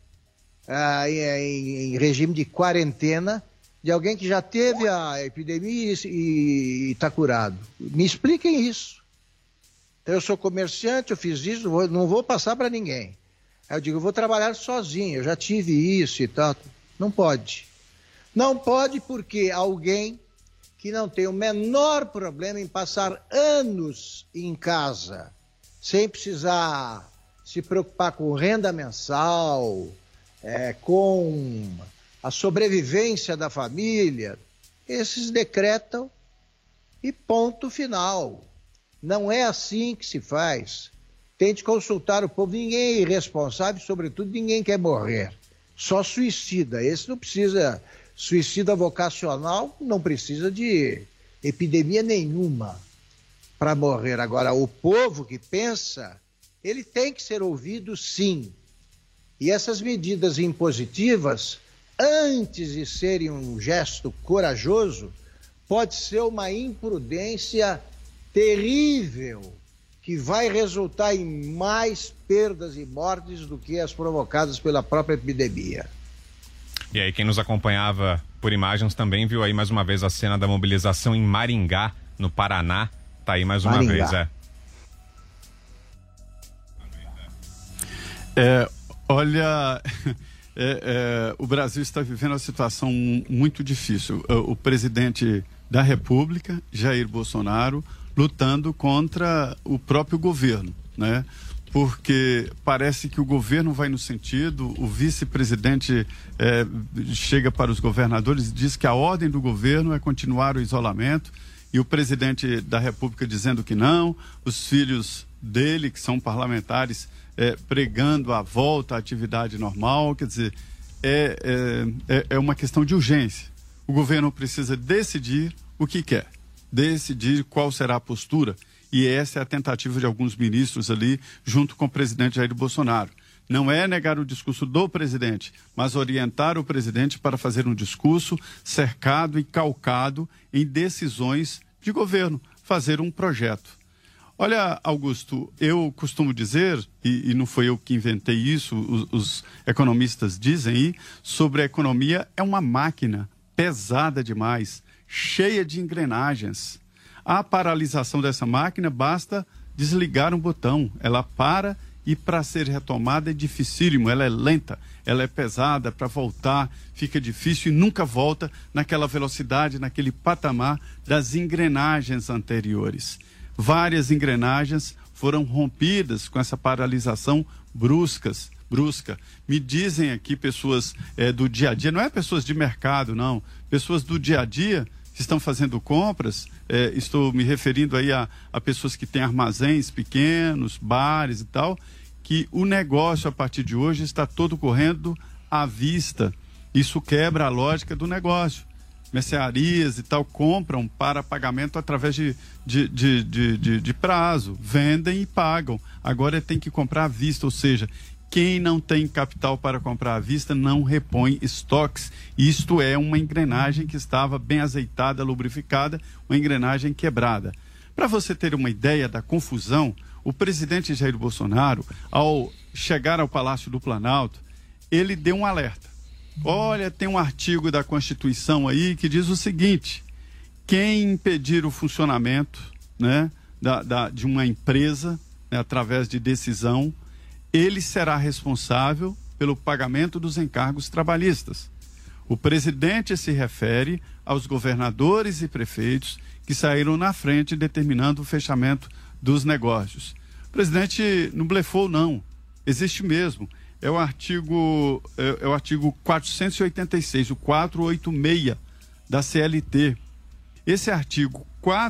em regime de quarentena, de alguém que já teve a epidemia e está curado? Me expliquem isso. Então, eu sou comerciante, eu fiz isso, não vou passar para ninguém. Aí eu digo, eu vou trabalhar sozinho, eu já tive isso e tal. Não pode. Não pode porque alguém que não tem o menor problema em passar anos em casa, sem precisar se preocupar com renda mensal, com a sobrevivência da família, esses decretam e ponto final. Não é assim que se faz. Tente consultar o povo. Ninguém é irresponsável, sobretudo ninguém quer morrer. Só suicida. Esse não precisa, suicida vocacional não precisa de epidemia nenhuma para morrer. Agora, o povo que pensa, ele tem que ser ouvido, sim. E essas medidas impositivas, antes de serem um gesto corajoso, pode ser uma imprudência terrível, que vai resultar em mais perdas e mortes do que as provocadas pela própria epidemia. E aí, quem nos acompanhava por imagens também viu aí mais uma vez a cena da mobilização em Maringá, no Paraná. Tá aí mais uma vez, Olha, o Brasil está vivendo uma situação muito difícil. O presidente da República, Jair Bolsonaro, lutando contra o próprio governo, né? Porque parece que o governo vai no sentido, o vice-presidente chega para os governadores e diz que a ordem do governo é continuar o isolamento, e o presidente da República dizendo que não, os filhos dele, que são parlamentares, pregando a volta à atividade normal. Quer dizer, é uma questão de urgência. O governo precisa decidir o que quer, decidir qual será a postura, e essa é a tentativa de alguns ministros ali, junto com o presidente Jair Bolsonaro. Não é negar o discurso do presidente, mas orientar o presidente para fazer um discurso cercado e calcado em decisões de governo, fazer um projeto. Olha, Augusto, eu costumo dizer, e não foi eu que inventei isso, os economistas dizem aí, sobre a economia é uma máquina pesada demais, cheia de engrenagens. A paralisação dessa máquina, basta desligar um botão, ela para, e para ser retomada é dificílimo, ela é lenta, ela é pesada, para voltar fica difícil e nunca volta naquela velocidade, naquele patamar das engrenagens anteriores. Várias engrenagens foram rompidas com essa paralisação brusca. Me dizem aqui pessoas do dia a dia, não é pessoas de mercado, não, pessoas do dia a dia que estão fazendo compras, estou me referindo aí a pessoas que têm armazéns pequenos, bares e tal, que o negócio a partir de hoje está todo correndo à vista. Isso quebra a lógica do negócio. Mercearias e tal compram para pagamento através de prazo, vendem e pagam. Agora tem que comprar à vista, ou seja, quem não tem capital para comprar à vista não repõe estoques. Isto é uma engrenagem que estava bem azeitada, lubrificada, uma engrenagem quebrada. Para você ter uma ideia da confusão, o presidente Jair Bolsonaro, ao chegar ao Palácio do Planalto, ele deu um alerta. Olha, tem um artigo da Constituição aí que diz o seguinte: quem impedir o funcionamento, né, de uma empresa, né, através de decisão, ele será responsável pelo pagamento dos encargos trabalhistas. O presidente se refere aos governadores e prefeitos que saíram na frente determinando o fechamento dos negócios. O presidente não blefou, não. Existe mesmo. É o artigo 486, o 486 da CLT. Esse artigo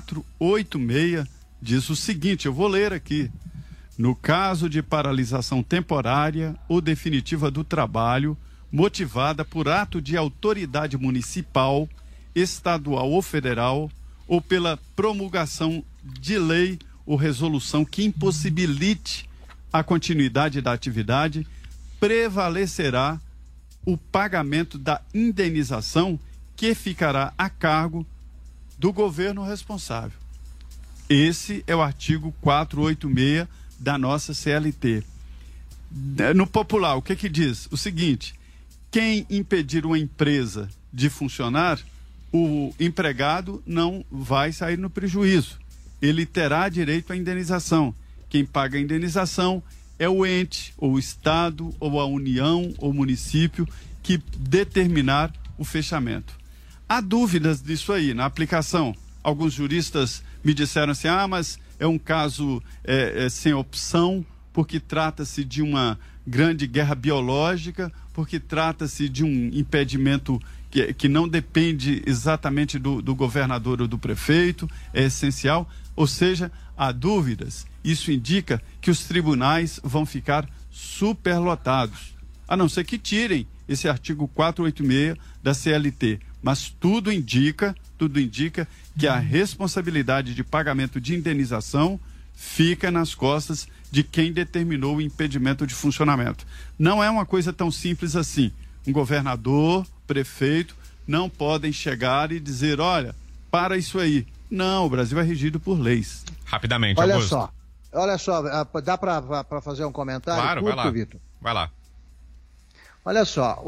486 diz o seguinte, eu vou ler aqui: no caso de paralisação temporária ou definitiva do trabalho, motivada por ato de autoridade municipal, estadual ou federal, ou pela promulgação de lei ou resolução que impossibilite a continuidade da atividade, prevalecerá o pagamento da indenização que ficará a cargo do governo responsável. Esse é o artigo 486 da nossa CLT. No popular, o que diz? O seguinte: quem impedir uma empresa de funcionar, o empregado não vai sair no prejuízo. Ele terá direito à indenização. Quem paga a indenização é o ente, ou o Estado, ou a União, ou o município que determinar o fechamento. Há dúvidas disso aí na aplicação. Alguns juristas me disseram assim, mas é um caso sem opção, porque trata-se de uma grande guerra biológica, porque trata-se de um impedimento que não depende exatamente do governador ou do prefeito, é essencial. Ou seja, há dúvidas. Isso indica que os tribunais vão ficar superlotados, a não ser que tirem esse artigo 486 da CLT. Mas tudo indica que a responsabilidade de pagamento de indenização fica nas costas de quem determinou o impedimento de funcionamento. Não é uma coisa tão simples assim. Um governador, prefeito, não podem chegar e dizer, olha, para isso aí. Não, o Brasil é regido por leis. Rapidamente, Augusto. Olha só, dá para fazer um comentário? Claro, curto, vai lá. Vitor? Vai lá. Olha só,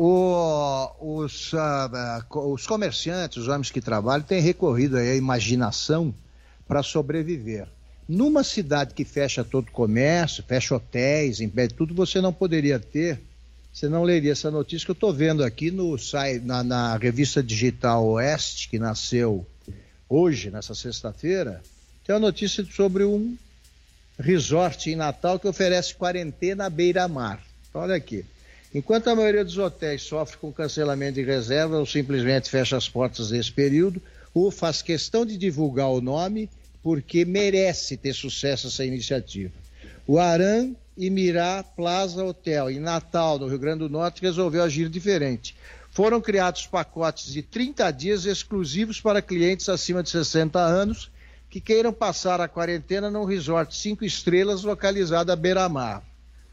os comerciantes, os homens que trabalham, têm recorrido aí à imaginação para sobreviver. Numa cidade que fecha todo o comércio, fecha hotéis, impede tudo, você não poderia ter, você não leria essa notícia que eu estou vendo aqui no site, na revista digital Oeste, que nasceu hoje, nessa sexta-feira, tem uma notícia sobre um resort em Natal que oferece quarentena à beira-mar. Então, olha aqui. Enquanto a maioria dos hotéis sofre com cancelamento de reserva ou simplesmente fecha as portas nesse período, ou faz questão de divulgar o nome porque merece ter sucesso essa iniciativa. O Aran Imirá Plaza Hotel, em Natal, no Rio Grande do Norte, resolveu agir diferente. Foram criados pacotes de 30 dias exclusivos para clientes acima de 60 anos que queiram passar a quarentena num resort 5 estrelas localizado à beira-mar.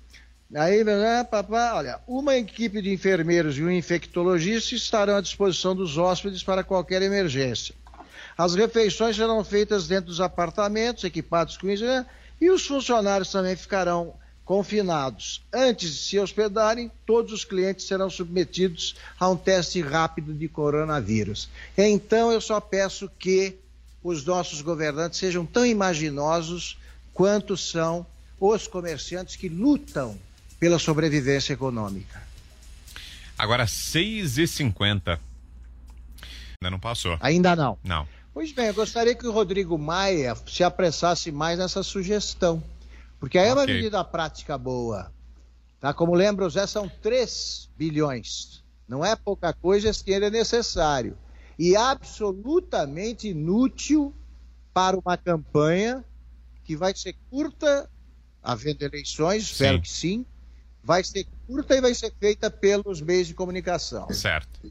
Aí, olha, uma equipe de enfermeiros e um infectologista estarão à disposição dos hóspedes para qualquer emergência. As refeições serão feitas dentro dos apartamentos, equipados com isso, e os funcionários também ficarão confinados. Antes de se hospedarem, todos os clientes serão submetidos a um teste rápido de coronavírus. Então, eu só peço que os nossos governantes sejam tão imaginosos quanto são os comerciantes que lutam pela sobrevivência econômica. Agora, 6h50. Ainda não passou. Ainda não. Não. Pois bem, eu gostaria que o Rodrigo Maia se apressasse mais nessa sugestão, porque aí é uma medida prática boa. Tá? Como lembra o Zé, são 3 bilhões. Não é pouca coisa, esse dinheiro é necessário. E absolutamente inútil para uma campanha que vai ser curta, havendo eleições, espero que sim, vai ser curta e vai ser feita pelos meios de comunicação. Certo.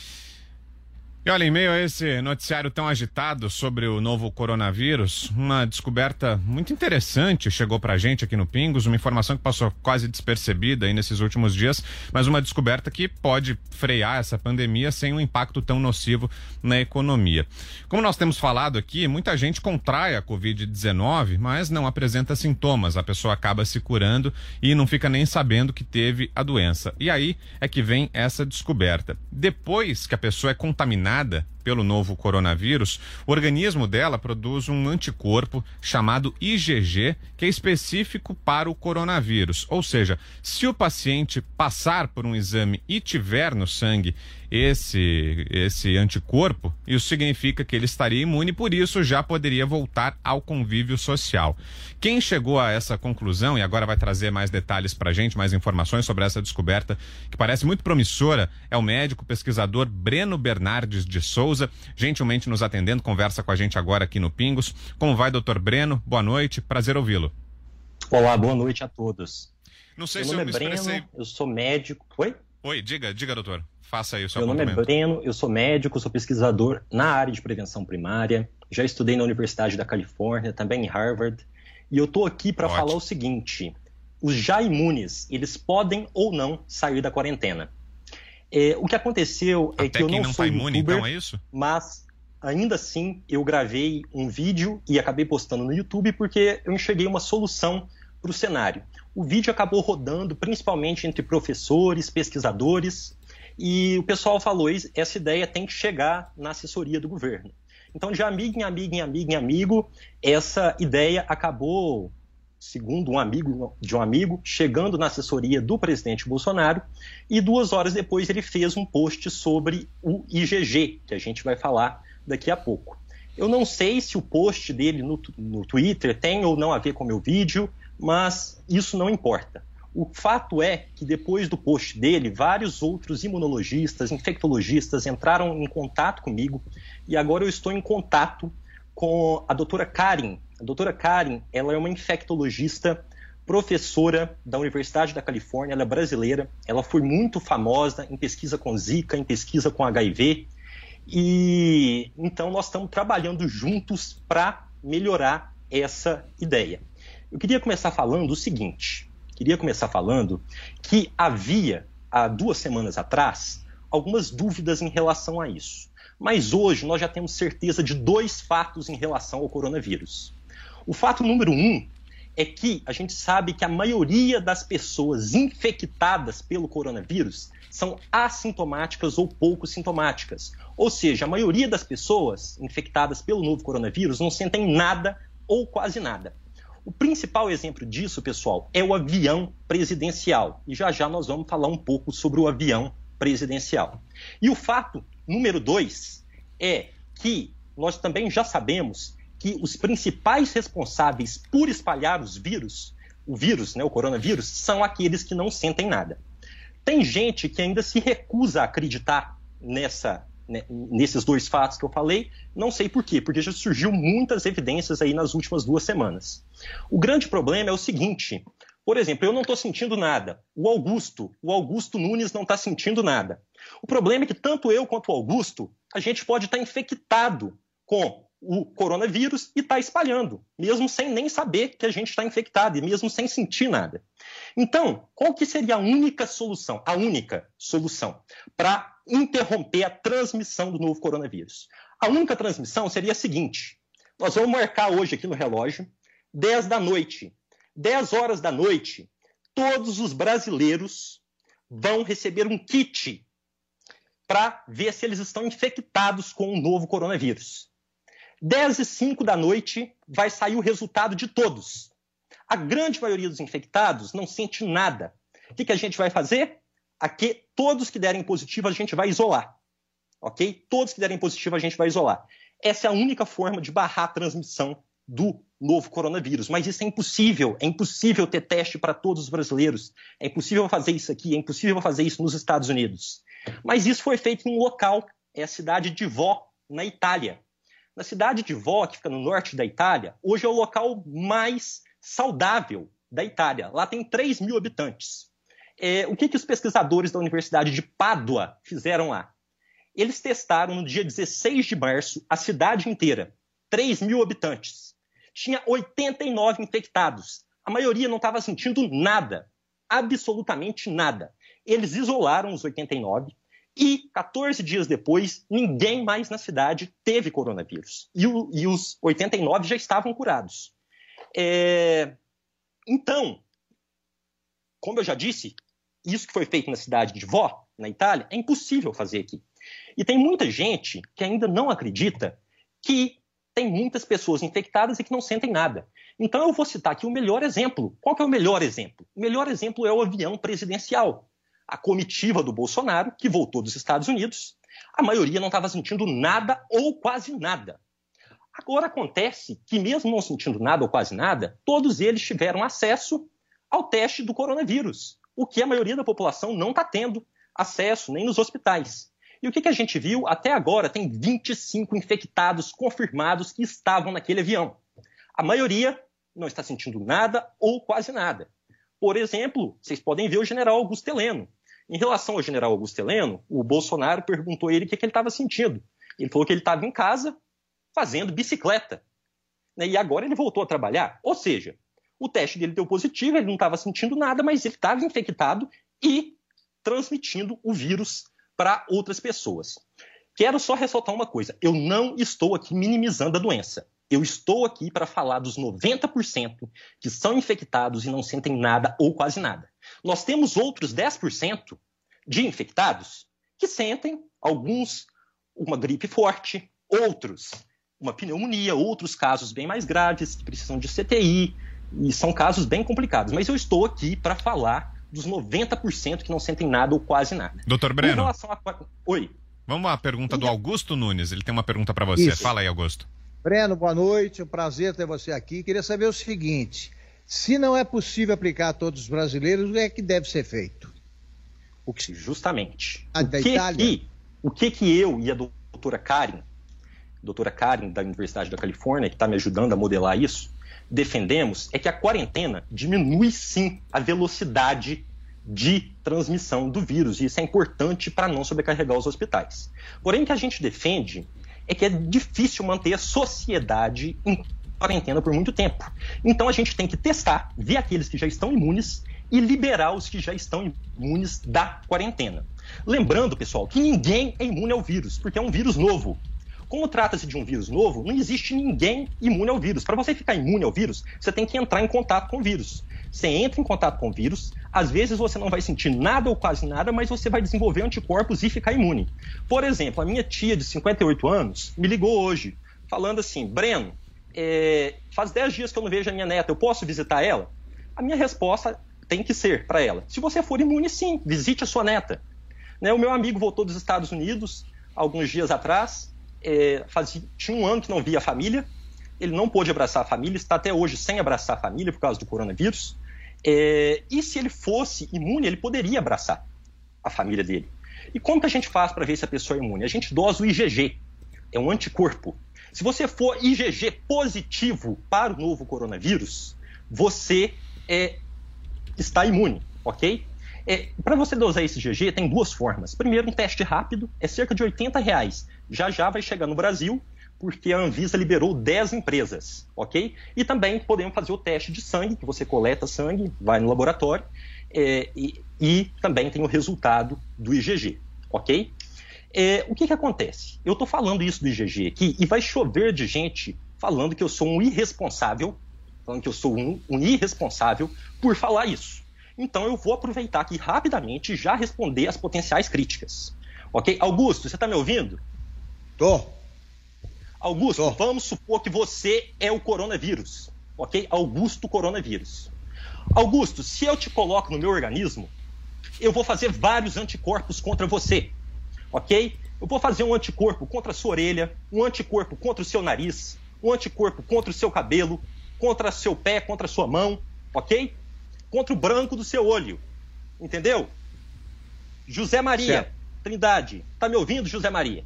E olha, em meio a esse noticiário tão agitado sobre o novo coronavírus, uma descoberta muito interessante chegou pra gente aqui no Pingos, uma informação que passou quase despercebida aí nesses últimos dias, mas uma descoberta que pode frear essa pandemia sem um impacto tão nocivo na economia. Como nós temos falado aqui, muita gente contrai a Covid-19, mas não apresenta sintomas, a pessoa acaba se curando e não fica nem sabendo que teve a doença. E aí é que vem essa descoberta. Depois que a pessoa é contaminada pelo novo coronavírus, o organismo dela produz um anticorpo chamado IgG, que é específico para o coronavírus. Ou seja, se o paciente passar por um exame e tiver no sangue esse anticorpo, isso significa que ele estaria imune, por isso já poderia voltar ao convívio social. Quem chegou a essa conclusão, e agora vai trazer mais detalhes pra gente, mais informações sobre essa descoberta, que parece muito promissora, é o médico pesquisador Breno Bernardes de Souza, gentilmente nos atendendo, conversa com a gente agora aqui no Pingos. Como vai, doutor Breno? Boa noite, prazer ouvi-lo. Olá, boa noite a todos. Não sei se eu me expressei... Breno, eu sou médico... Oi, diga, doutor. Faça aí o seu Meu apontamento. nome é Breno, eu sou médico, sou pesquisador na área de prevenção primária, já estudei na Universidade da Califórnia, também em Harvard, e eu tô aqui para falar o seguinte: os já imunes, eles podem ou não sair da quarentena. O que aconteceu é que eu não sou imune, youtuber, então é isso? Mas ainda assim eu gravei um vídeo e acabei postando no YouTube porque eu enxerguei uma solução para o cenário. O vídeo acabou rodando principalmente entre professores, pesquisadores, e o pessoal falou, essa ideia tem que chegar na assessoria do governo. Então, de amigo em amigo, essa ideia acabou, segundo um amigo de um amigo, chegando na assessoria do presidente Bolsonaro, e 2 horas depois ele fez um post sobre o IgG, que a gente vai falar daqui a pouco. Eu não sei se o post dele no Twitter tem ou não a ver com o meu vídeo, Mas isso não importa. O fato é que depois do post dele, vários outros imunologistas, infectologistas entraram em contato comigo e agora eu estou em contato com a doutora Karen. A doutora Karen, ela é uma infectologista, professora da Universidade da Califórnia, ela é brasileira, ela foi muito famosa em pesquisa com Zika, em pesquisa com HIV, e então nós estamos trabalhando juntos para melhorar essa ideia. Eu queria começar falando o seguinte, que havia, há 2 semanas atrás, algumas dúvidas em relação a isso. Mas hoje nós já temos certeza de 2 fatos em relação ao coronavírus. O fato número 1 é que a gente sabe que a maioria das pessoas infectadas pelo coronavírus são assintomáticas ou pouco sintomáticas. Ou seja, a maioria das pessoas infectadas pelo novo coronavírus não sentem nada ou quase nada. O principal exemplo disso, pessoal, é o avião presidencial. E já já nós vamos falar um pouco sobre o avião presidencial. E o fato número 2 é que nós também já sabemos que os principais responsáveis por espalhar o vírus, o coronavírus, são aqueles que não sentem nada. Tem gente que ainda se recusa a acreditar nesses 2 fatos que eu falei, não sei por quê, porque já surgiu muitas evidências aí nas últimas 2 semanas. O grande problema é o seguinte, por exemplo, eu não estou sentindo nada, o Augusto Nunes não está sentindo nada. O problema é que tanto eu quanto o Augusto, a gente pode estar infectado com o coronavírus e está espalhando, mesmo sem nem saber que a gente está infectado e mesmo sem sentir nada. Então, qual que seria a única solução para interromper a transmissão do novo coronavírus? A única transmissão seria a seguinte, nós vamos marcar hoje aqui no relógio, 10 da noite. 10 horas da noite, todos os brasileiros vão receber um kit para ver se eles estão infectados com o novo coronavírus. 10h05 da noite vai sair o resultado de todos. A grande maioria dos infectados não sente nada. O que a gente vai fazer? Aqui, todos que derem positivo a gente vai isolar. Ok? Todos que derem positivo a gente vai isolar. Essa é a única forma de barrar a transmissão do novo coronavírus. Mas isso é impossível. É impossível ter teste para todos os brasileiros. É impossível fazer isso aqui. É impossível fazer isso nos Estados Unidos. Mas isso foi feito em um local, é a cidade de Vó, na Itália. Na cidade de Vó, que fica no norte da Itália, hoje é o local mais saudável da Itália. Lá tem 3 mil habitantes. O que os pesquisadores da Universidade de Pádua fizeram lá? Eles testaram no dia 16 de março a cidade inteira, 3 mil habitantes. Tinha 89 infectados. A maioria não estava sentindo nada, absolutamente nada. Eles isolaram os 89 e 14 dias depois, ninguém mais na cidade teve coronavírus. E os 89 já estavam curados. Então, como eu já disse, isso que foi feito na cidade de Vó, na Itália, é impossível fazer aqui. E tem muita gente que ainda não acredita que tem muitas pessoas infectadas e que não sentem nada. Então eu vou citar aqui o melhor exemplo. Qual que é o melhor exemplo? O melhor exemplo é o avião presidencial. A comitiva do Bolsonaro, que voltou dos Estados Unidos, a maioria não estava sentindo nada ou quase nada. Agora acontece que mesmo não sentindo nada ou quase nada, todos eles tiveram acesso ao teste do coronavírus, o que a maioria da população não está tendo acesso, nem nos hospitais. E o que a gente viu? Até agora tem 25 infectados confirmados que estavam naquele avião. A maioria não está sentindo nada ou quase nada. Por exemplo, vocês podem ver o general Augusto Heleno. Em relação ao general Augusto Heleno, o Bolsonaro perguntou a ele o que ele estava sentindo. Ele falou que ele estava em casa fazendo bicicleta. E agora ele voltou a trabalhar. Ou seja, o teste dele deu positivo, ele não estava sentindo nada, mas ele estava infectado e transmitindo o vírus para outras pessoas. Quero só ressaltar uma coisa. Eu não estou aqui minimizando a doença. Eu estou aqui para falar dos 90% que são infectados e não sentem nada ou quase nada. Nós temos outros 10% de infectados que sentem, alguns, uma gripe forte, outros, uma pneumonia, outros casos bem mais graves que precisam de CTI, e são casos bem complicados. Mas eu estou aqui para falar dos 90% que não sentem nada ou quase nada. Doutor Breno. Em relação a... Oi. Vamos à pergunta do Augusto Nunes. Ele tem uma pergunta para você. Isso. Fala aí, Augusto. Breno, boa noite. Um prazer ter você aqui. Queria saber o seguinte. Se não é possível aplicar a todos os brasileiros, o que é que deve ser feito? Justamente. Itália? O que eu e a doutora Karen da Universidade da Califórnia, que está me ajudando a modelar isso, defendemos é que a quarentena diminui sim a velocidade de transmissão do vírus, e isso é importante para não sobrecarregar os hospitais. Porém, o que a gente defende é que é difícil manter a sociedade em quarentena por muito tempo. Então a gente tem que testar, ver aqueles que já estão imunes e liberar os que já estão imunes da quarentena. Lembrando, pessoal, que ninguém é imune ao vírus, porque é um vírus novo. Como trata-se de um vírus novo, não existe ninguém imune ao vírus. Para você ficar imune ao vírus, você tem que entrar em contato com o vírus. Você entra em contato com o vírus, às vezes você não vai sentir nada ou quase nada, mas você vai desenvolver anticorpos e ficar imune. Por exemplo, a minha tia de 58 anos me ligou hoje, falando assim: Breno, faz 10 dias que eu não vejo a minha neta, eu posso visitar ela? A minha resposta tem que ser para ela: se você for imune, sim, visite a sua neta. Né? O meu amigo voltou dos Estados Unidos alguns dias atrás, tinha um ano que não via a família, ele não pôde abraçar a família, está até hoje sem abraçar a família por causa do coronavírus, e se ele fosse imune, ele poderia abraçar a família dele. E como que a gente faz para ver se a pessoa é imune? A gente dosa o IgG, é um anticorpo. Se você for IgG positivo para o novo coronavírus, você está imune, ok? Para você dosar esse IgG, tem duas formas. Primeiro, um teste rápido, é cerca de R$80. Já vai chegar no Brasil, porque a Anvisa liberou 10 empresas, ok? E também podemos fazer o teste de sangue, que você coleta sangue, vai no laboratório, e também tem o resultado do IgG, ok? O que acontece? Eu estou falando isso do IgG aqui e vai chover de gente falando que eu sou um irresponsável, por falar isso. Então eu vou aproveitar aqui rapidamente e já responder as potenciais críticas. Ok? Augusto, você está me ouvindo? Tô. Augusto, vamos supor que você é o coronavírus. Ok? Augusto coronavírus. Augusto, se eu te coloco no meu organismo, eu vou fazer vários anticorpos contra você. Ok? Eu vou fazer um anticorpo contra a sua orelha, um anticorpo contra o seu nariz, um anticorpo contra o seu cabelo, contra o seu pé, contra a sua mão. Ok? Contra o branco do seu olho, entendeu? José Maria, certo. Trindade, tá me ouvindo, José Maria?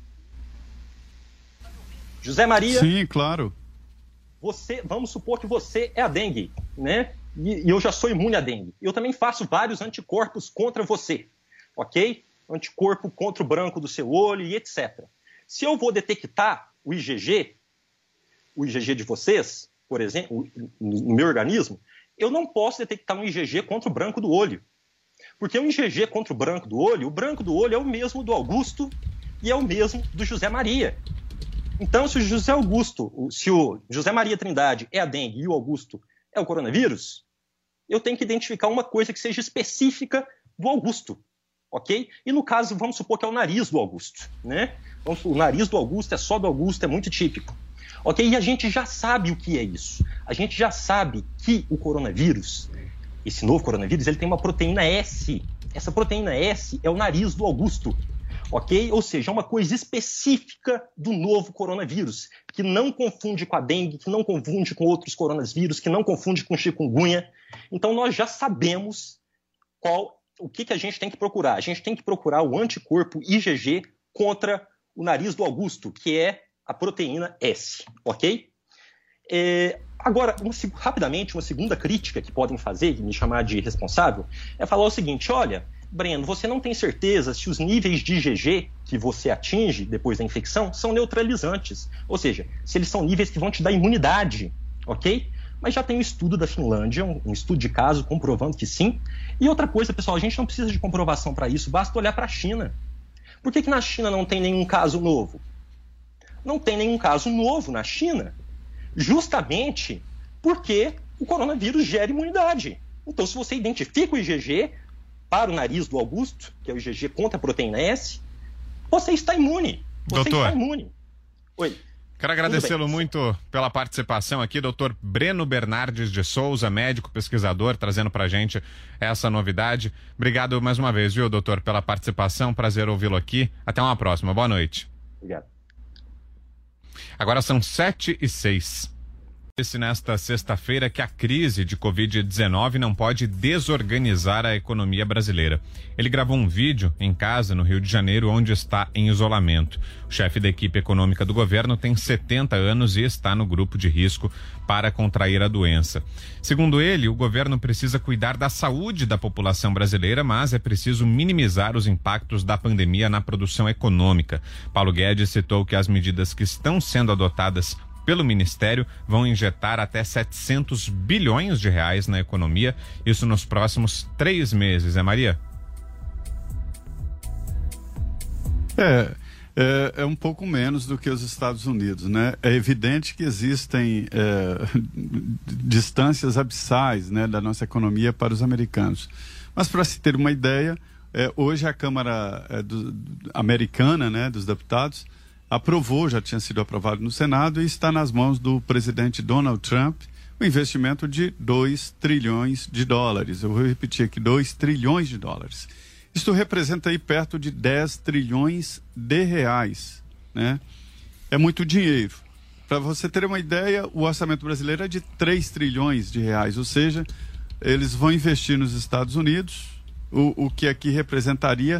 José Maria? Sim, claro. Vamos supor que você é a dengue, né? E eu já sou imune à dengue. Eu também faço vários anticorpos contra você, ok? Anticorpo contra o branco do seu olho e etc. Se eu vou detectar o IgG de vocês, por exemplo, no meu organismo, eu não posso detectar um IgG contra o branco do olho. Porque um IgG contra o branco do olho é o mesmo do Augusto e é o mesmo do José Maria. Então, se o José Maria Trindade é a dengue e o Augusto é o coronavírus, eu tenho que identificar uma coisa que seja específica do Augusto, ok? E no caso, vamos supor que é o nariz do Augusto, né? O nariz do Augusto é só do Augusto, é muito típico. Ok? E a gente já sabe o que é isso. A gente já sabe que o coronavírus, esse novo coronavírus, ele tem uma proteína S. Essa proteína S é o nariz do Augusto. Ok? Ou seja, é uma coisa específica do novo coronavírus, que não confunde com a dengue, que não confunde com outros coronavírus, que não confunde com chikungunya. Então nós já sabemos o que a gente tem que procurar. A gente tem que procurar o anticorpo IgG contra o nariz do Augusto, que é a proteína S, ok? Agora, rapidamente, uma segunda crítica que podem fazer, e me chamar de irresponsável, é falar o seguinte: olha, Breno, você não tem certeza se os níveis de IgG que você atinge depois da infecção são neutralizantes, ou seja, se eles são níveis que vão te dar imunidade, ok? Mas já tem um estudo da Finlândia, um estudo de caso comprovando que sim. E outra coisa, pessoal, a gente não precisa de comprovação para isso, basta olhar para a China. Por que na China não tem nenhum caso novo? Não tem nenhum caso novo na China, justamente porque o coronavírus gera imunidade. Então, se você identifica o IgG para o nariz do Augusto, que é o IgG contra a proteína S, você está imune. Doutor, está imune. Oi. Quero agradecê-lo muito pela participação aqui, doutor Breno Bernardes de Souza, médico pesquisador, trazendo pra gente essa novidade. Obrigado mais uma vez, viu, doutor, pela participação. Prazer ouvi-lo aqui. Até uma próxima. Boa noite. Obrigado. Agora são 7h06. disse nesta sexta-feira que a crise de Covid-19 não pode desorganizar a economia brasileira. Ele gravou um vídeo em casa no Rio de Janeiro, onde está em isolamento. O chefe da equipe econômica do governo tem 70 anos e está no grupo de risco para contrair a doença. Segundo ele, o governo precisa cuidar da saúde da população brasileira, mas é preciso minimizar os impactos da pandemia na produção econômica. Paulo Guedes citou que as medidas que estão sendo adotadas pelo Ministério vão injetar até 700 bilhões de reais na economia, isso nos próximos 3 meses, Maria? É um pouco menos do que os Estados Unidos, né? É evidente que existem distâncias abissais, né, da nossa economia para os americanos. Mas, para se ter uma ideia, hoje a Câmara americana, né, dos deputados, aprovou, já tinha sido aprovado no Senado e está nas mãos do presidente Donald Trump, o investimento de 2 trilhões de dólares. Eu vou repetir aqui, 2 trilhões de dólares. Isto representa aí perto de 10 trilhões de reais, né? É muito dinheiro. Para você ter uma ideia, o orçamento brasileiro é de 3 trilhões de reais, ou seja, eles vão investir nos Estados Unidos, o que aqui representaria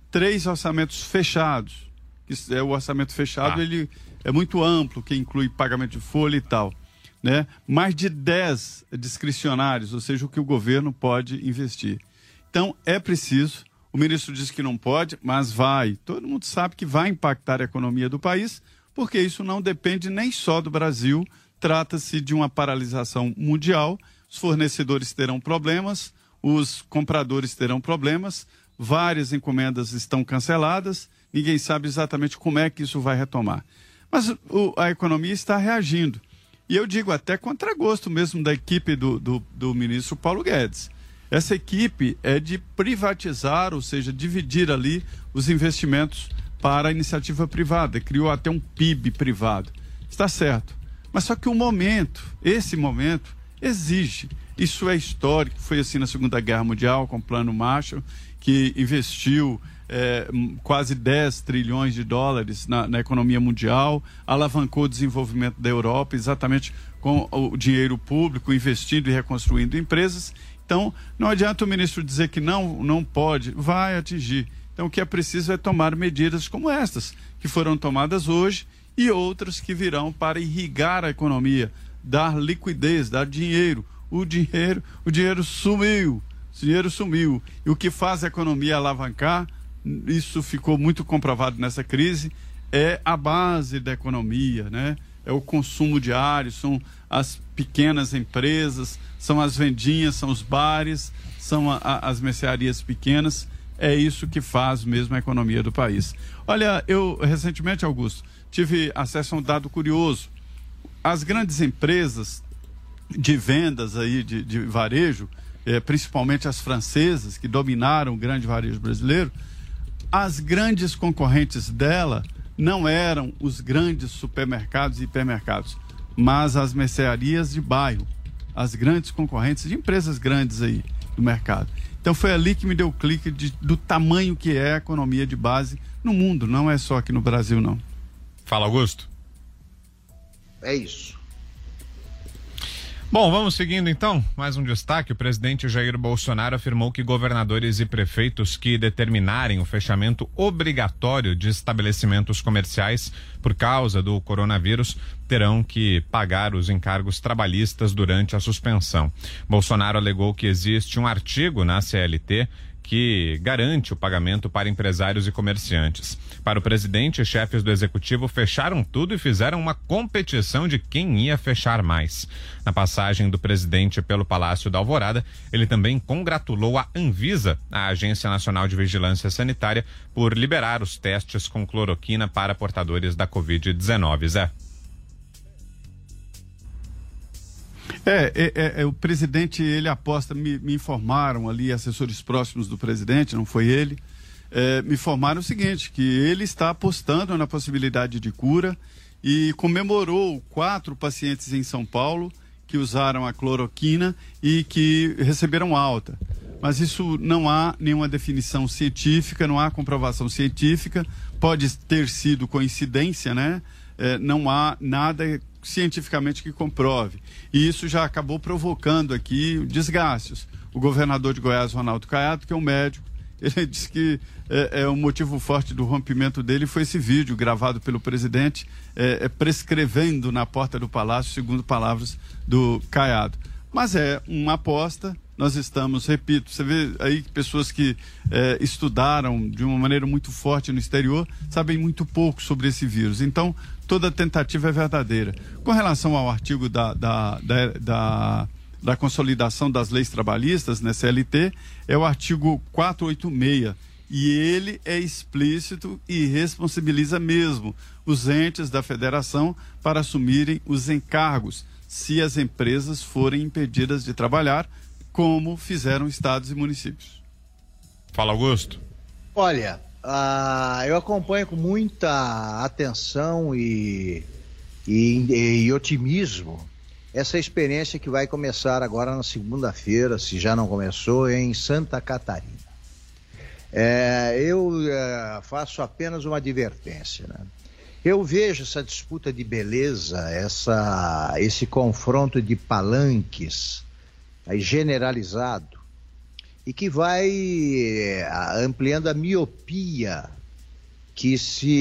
3 orçamentos fechados. O orçamento fechado, ele é muito amplo, que inclui pagamento de folha e tal, né? Mais de 10 discricionários, ou seja, o que o governo pode investir. Então, é preciso, o ministro disse que não pode, mas vai. Todo mundo sabe que vai impactar a economia do país, porque isso não depende nem só do Brasil, trata-se de uma paralisação mundial, os fornecedores terão problemas, os compradores terão problemas, várias encomendas estão canceladas, ninguém sabe exatamente como é que isso vai retomar. Mas a economia está reagindo. E eu digo até contra gosto mesmo da equipe do ministro Paulo Guedes. Essa equipe é de privatizar, ou seja, dividir ali os investimentos para a iniciativa privada. Criou até um PIB privado. Está certo. Mas só que esse momento, exige. Isso é histórico. Foi assim na Segunda Guerra Mundial, com o Plano Marshall, que investiu quase 10 trilhões de dólares na economia mundial, alavancou o desenvolvimento da Europa exatamente com o dinheiro público, investindo e reconstruindo empresas. Então, não adianta o ministro dizer que não pode, vai atingir. Então, o que é preciso é tomar medidas como estas, que foram tomadas hoje e outras que virão para irrigar a economia, dar liquidez, dar dinheiro. O dinheiro sumiu. E o que faz a economia alavancar, isso ficou muito comprovado nessa crise, é a base da economia, né? É o consumo diário, são as pequenas empresas, são as vendinhas, são os bares, são as mercearias pequenas. É isso que faz mesmo a economia do país. Olha, eu recentemente, Augusto, tive acesso a um dado curioso. As grandes empresas de vendas aí de varejo, principalmente as francesas, que dominaram o grande varejo brasileiro, as grandes concorrentes dela não eram os grandes supermercados e hipermercados, mas as mercearias de bairro, as grandes concorrentes de empresas grandes aí do mercado. Então foi ali que me deu o clique do tamanho que é a economia de base no mundo, não é só aqui no Brasil, não. Fala, Augusto. É isso. Bom, vamos seguindo então. Mais um destaque: o presidente Jair Bolsonaro afirmou que governadores e prefeitos que determinarem o fechamento obrigatório de estabelecimentos comerciais por causa do coronavírus terão que pagar os encargos trabalhistas durante a suspensão. Bolsonaro alegou que existe um artigo na CLT que garante o pagamento para empresários e comerciantes. Para o presidente, chefes do executivo fecharam tudo e fizeram uma competição de quem ia fechar mais. Na passagem do presidente pelo Palácio da Alvorada, ele também congratulou a Anvisa, a Agência Nacional de Vigilância Sanitária, por liberar os testes com cloroquina para portadores da Covid-19. Zé. O presidente, ele aposta, me informaram ali, assessores próximos do presidente, não foi ele, me informaram o seguinte, que ele está apostando na possibilidade de cura e comemorou 4 pacientes em São Paulo que usaram a cloroquina e que receberam alta. Mas isso não há nenhuma definição científica, não há comprovação científica, pode ter sido coincidência, né? Não há nada cientificamente que comprove. E isso já acabou provocando aqui desgastes. O governador de Goiás, Ronaldo Caiado, que é um médico, ele disse que o motivo forte do rompimento dele foi esse vídeo gravado pelo presidente prescrevendo na porta do palácio, segundo palavras do Caiado. Mas é uma aposta. Nós estamos, repito, você vê aí pessoas que estudaram de uma maneira muito forte no exterior, sabem muito pouco sobre esse vírus. Então, toda tentativa é verdadeira. Com relação ao artigo da consolidação das leis trabalhistas, né, CLT, é o artigo 486. E ele é explícito e responsabiliza mesmo os entes da federação para assumirem os encargos, se as empresas forem impedidas de trabalhar, como fizeram estados e municípios. Fala, Augusto. Olha, eu acompanho com muita atenção e otimismo essa experiência que vai começar agora na segunda-feira, se já não começou, em Santa Catarina. Eu faço apenas uma advertência, né? Eu vejo essa disputa de beleza, esse confronto de palanques aí generalizado, e que vai ampliando a miopia que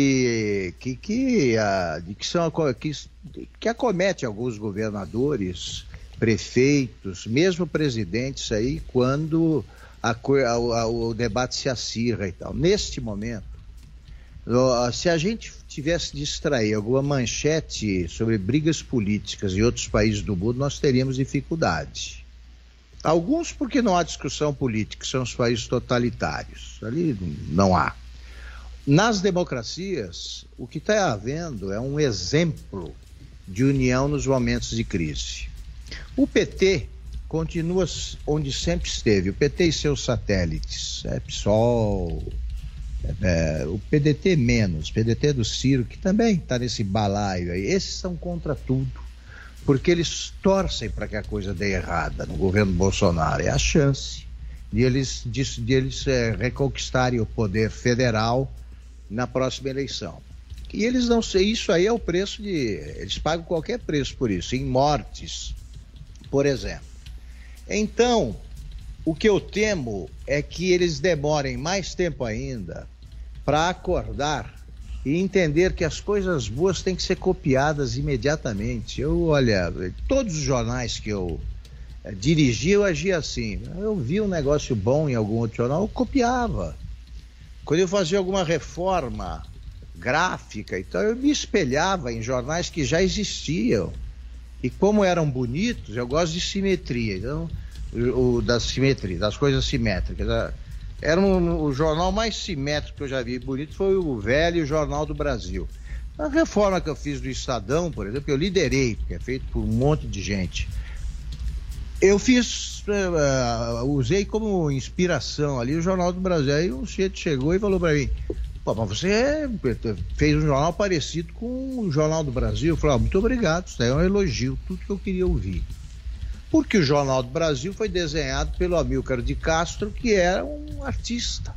acomete alguns governadores, prefeitos, mesmo presidentes aí, quando o debate se acirra e tal. Neste momento, se a gente tivesse de extrair alguma manchete sobre brigas políticas em outros países do mundo, nós teríamos dificuldade. Alguns porque não há discussão política, são os países totalitários. Ali não há. Nas democracias, o que está havendo é um exemplo de união nos momentos de crise. O PT continua onde sempre esteve. O PT e seus satélites, PSOL, o PDT menos, PDT do Ciro, que também está nesse balaio aí. Esses são contra tudo, porque eles torcem para que a coisa dê errada no governo Bolsonaro. É a chance de eles reconquistarem o poder federal na próxima eleição. E eles não sei, isso aí é o preço eles pagam qualquer preço por isso, em mortes, por exemplo. Então, o que eu temo é que eles demorem mais tempo ainda para acordar e entender que as coisas boas têm que ser copiadas imediatamente. Olha, todos os jornais que eu dirigi, eu agia assim. Eu vi um negócio bom em algum outro jornal, eu copiava. Quando eu fazia alguma reforma gráfica, então eu me espelhava em jornais que já existiam. E como eram bonitos, eu gosto de simetria. Então, das coisas simétricas. O jornal mais simétrico que eu já vi bonito foi o velho Jornal do Brasil. A reforma que eu fiz do Estadão, por exemplo, que eu liderei, que é feito por um monte de gente. Eu usei como inspiração ali o Jornal do Brasil. Aí um sujeito chegou e falou para mim: pô, mas você fez um jornal parecido com o Jornal do Brasil. Eu falei: muito obrigado, isso daí é um elogio, tudo que eu queria ouvir. Porque o Jornal do Brasil foi desenhado pelo Amílcar de Castro, que era um artista.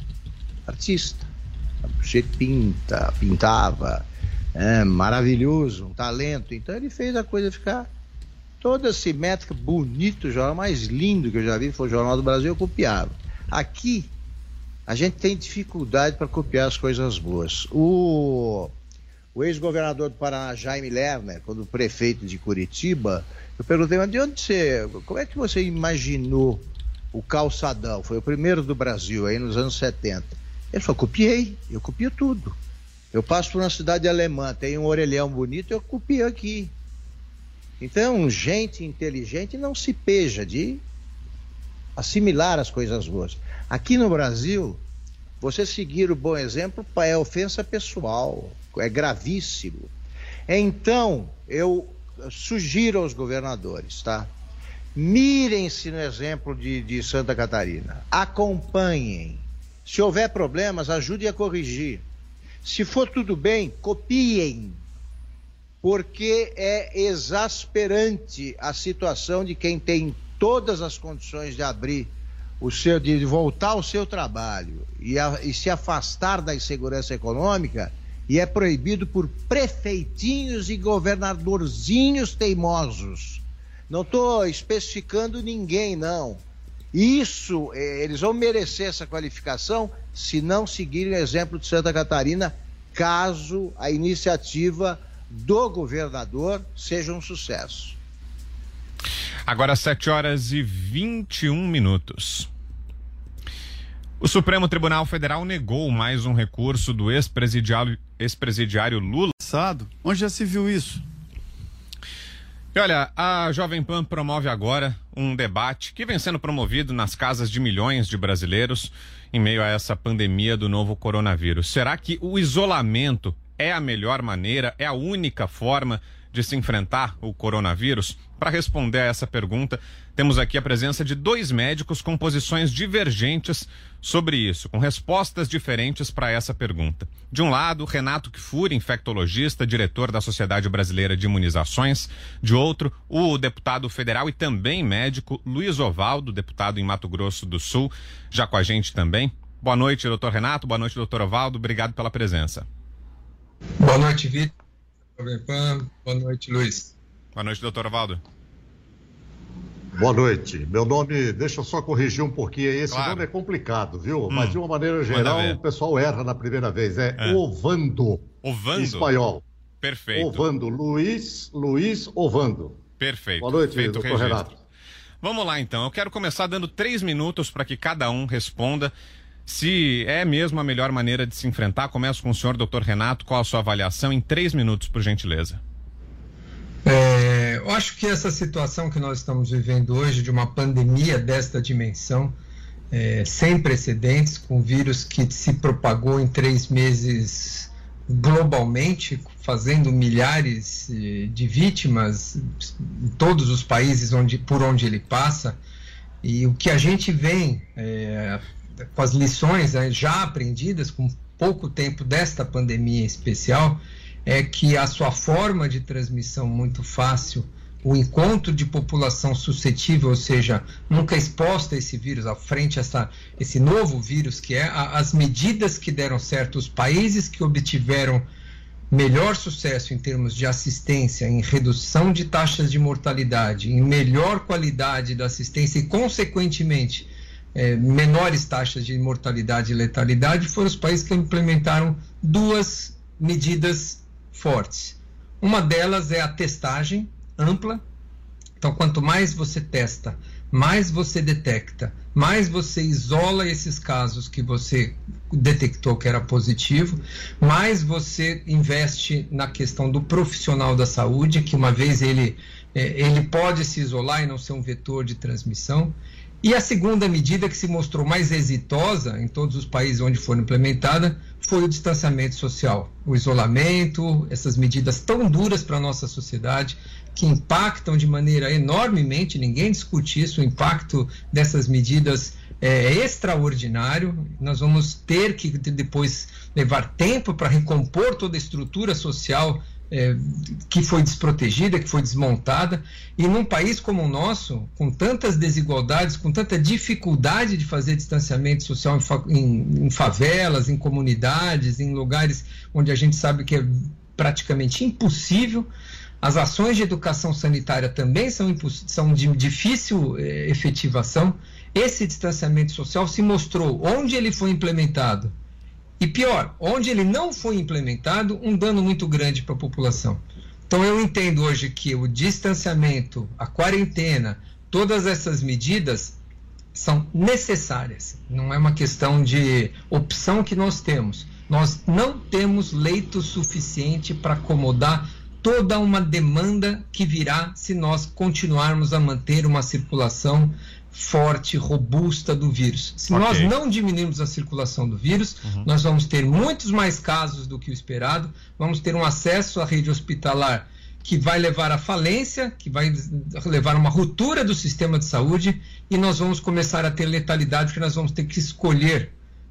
O sujeito pintava, maravilhoso, um talento. Então ele fez a coisa ficar toda simétrica, bonito. O jornal mais lindo que eu já vi foi o Jornal do Brasil, eu copiava. Aqui, a gente tem dificuldade para copiar as coisas boas. O ex-governador do Paraná, Jaime Lerner, quando prefeito de Curitiba, eu perguntei: mas como é que você imaginou o calçadão? Foi o primeiro do Brasil, aí nos anos 70. Ele falou: eu copio tudo. Eu passo por uma cidade alemã, tem um orelhão bonito, eu copio aqui. Então, gente inteligente não se peja de assimilar as coisas boas. Aqui no Brasil, você seguir o bom exemplo é ofensa pessoal, é gravíssimo. Então, eu sugiro aos governadores, tá? Mirem-se no exemplo de Santa Catarina, acompanhem. Se houver problemas, ajudem a corrigir. Se for tudo bem, copiem. Porque é exasperante a situação de quem tem todas as condições de abrir de voltar ao seu trabalho e se afastar da insegurança econômica e é proibido por prefeitinhos e governadorzinhos teimosos. Não estou especificando ninguém, não. Isso, eles vão merecer essa qualificação se não seguirem o exemplo de Santa Catarina, caso a iniciativa do governador seja um sucesso. Agora 7h21. O Supremo Tribunal Federal negou mais um recurso do ex-presidiário Lula. Onde já se viu isso? E olha, a Jovem Pan promove agora um debate que vem sendo promovido nas casas de milhões de brasileiros em meio a essa pandemia do novo coronavírus. Será que o isolamento é a melhor maneira, é a única forma de se enfrentar o coronavírus? Para responder a essa pergunta, temos aqui a presença de 2 médicos com posições divergentes sobre isso, com respostas diferentes para essa pergunta. De um lado, Renato Kfouri, infectologista, diretor da Sociedade Brasileira de Imunizações. De outro, o deputado federal e também médico Luiz Ovaldo, deputado em Mato Grosso do Sul, já com a gente também. Boa noite, doutor Renato. Boa noite, doutor Ovaldo. Obrigado pela presença. Boa noite, Vitor. Boa noite, Luiz. Boa noite, doutor Ovaldo. Boa noite. Meu nome, deixa eu só corrigir um pouquinho aí. Esse nome é complicado, viu? Mas de uma maneira geral, o pessoal erra na primeira vez. É Ovando. Ovando? Em espanhol. Perfeito. Ovando. Luiz Ovando. Perfeito. Boa noite, doutor Renato. Vamos lá, então. Eu quero começar dando 3 minutos para que cada um responda se é mesmo a melhor maneira de se enfrentar. Começo com o senhor, doutor Renato. Qual a sua avaliação? Em 3 minutos, por gentileza. Eu acho que essa situação que nós estamos vivendo hoje, de uma pandemia desta dimensão, sem precedentes, com vírus que se propagou em 3 meses globalmente, fazendo milhares de vítimas em todos os países por onde ele passa, e o que a gente vem com as lições já aprendidas, com pouco tempo desta pandemia em especial, é que a sua forma de transmissão muito fácil, o encontro de população suscetível, ou seja, nunca exposta a esse vírus, à frente a esse novo vírus, que é as medidas que deram certo, os países que obtiveram melhor sucesso em termos de assistência, em redução de taxas de mortalidade, em melhor qualidade da assistência e, consequentemente, menores taxas de mortalidade e letalidade, foram os países que implementaram 2 medidas fortes. Uma delas é a testagem ampla. Então, quanto mais você testa, mais você detecta, mais você isola esses casos que você detectou que era positivo, mais você investe na questão do profissional da saúde, que uma vez ele pode se isolar e não ser um vetor de transmissão. E a segunda medida, que se mostrou mais exitosa em todos os países onde foi implementada, foi o distanciamento social, o isolamento, essas medidas tão duras para a nossa sociedade, que impactam de maneira enormemente, ninguém discute isso, o impacto dessas medidas é extraordinário. Nós vamos ter que depois levar tempo para recompor toda a estrutura social que foi desprotegida, que foi desmontada, e num país como o nosso, com tantas desigualdades, com tanta dificuldade de fazer distanciamento social em favelas, em comunidades, em lugares onde a gente sabe que é praticamente impossível. As ações de educação sanitária também são de difícil efetivação. Esse distanciamento social se mostrou, onde ele foi implementado, e pior, onde ele não foi implementado, um dano muito grande para a população. Então eu entendo hoje que o distanciamento, a quarentena, todas essas medidas são necessárias. Não é uma questão de opção que nós temos. Nós não temos leito suficiente para acomodar toda uma demanda que virá se nós continuarmos a manter uma circulação forte, robusta do vírus. Se nós não diminuirmos a circulação do vírus, nós vamos ter muitos mais casos do que o esperado, vamos ter um acesso à rede hospitalar que vai levar à falência, que vai levar a uma ruptura do sistema de saúde, e nós vamos começar a ter letalidade, porque nós vamos ter que escolher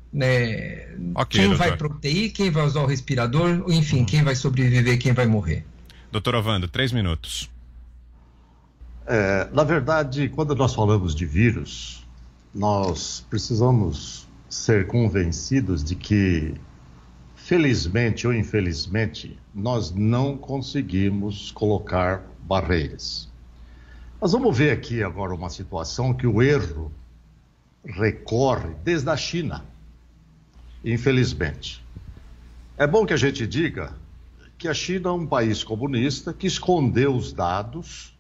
quem vai para UTI, quem vai usar o respirador, enfim, quem vai sobreviver, quem vai morrer. Doutor Ovando, 3 minutos. Na verdade, quando nós falamos de vírus, nós precisamos ser convencidos de que felizmente ou infelizmente, nós não conseguimos colocar barreiras. Nós vamos ver aqui agora uma situação que o erro recorre desde a China, infelizmente. É bom que a gente diga que a China é um país comunista que escondeu os dados,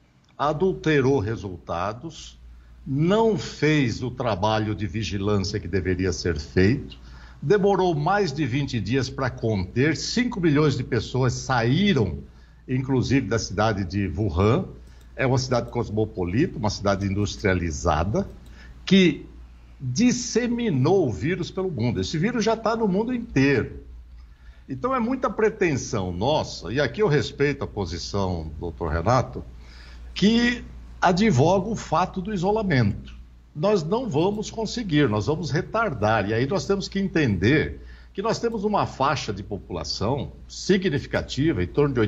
adulterou resultados, não fez o trabalho de vigilância que deveria ser feito, demorou mais de 20 dias para conter, 5 milhões de pessoas saíram, inclusive da cidade de Wuhan, é uma cidade cosmopolita, uma cidade industrializada, que disseminou o vírus pelo mundo. Esse vírus já está no mundo inteiro. Então é muita pretensão nossa, e aqui eu respeito a posição do Dr. Renato, que advoga o fato do isolamento. Nós não vamos conseguir, nós vamos retardar, e aí nós temos que entender que nós temos uma faixa de população significativa, em torno de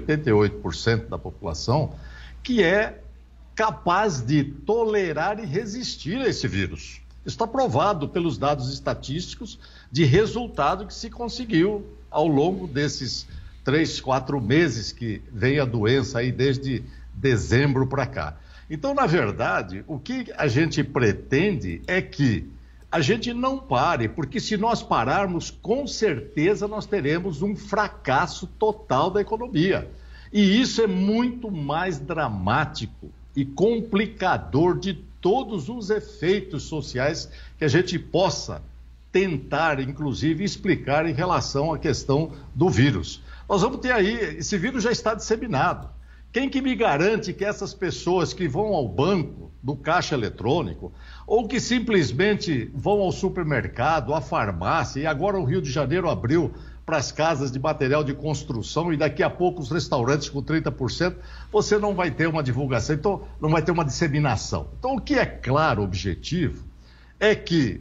88% da população, que é capaz de tolerar e resistir a esse vírus. Está provado pelos dados estatísticos de resultado que se conseguiu ao longo desses 3, 4 meses que vem a doença aí desde dezembro para cá. Então, na verdade, o que a gente pretende é que a gente não pare, porque se nós pararmos, com certeza nós teremos um fracasso total da economia. E isso é muito mais dramático e complicador de todos os efeitos sociais que a gente possa tentar, inclusive, explicar em relação à questão do vírus. Nós vamos ter aí, esse vírus já está disseminado. Quem que me garante que essas pessoas que vão ao banco, do caixa eletrônico, ou que simplesmente vão ao supermercado, à farmácia, e agora o Rio de Janeiro abriu para as casas de material de construção e daqui a pouco os restaurantes com 30%, você não vai ter uma divulgação, então não vai ter uma disseminação. Então o que é claro, objetivo, é que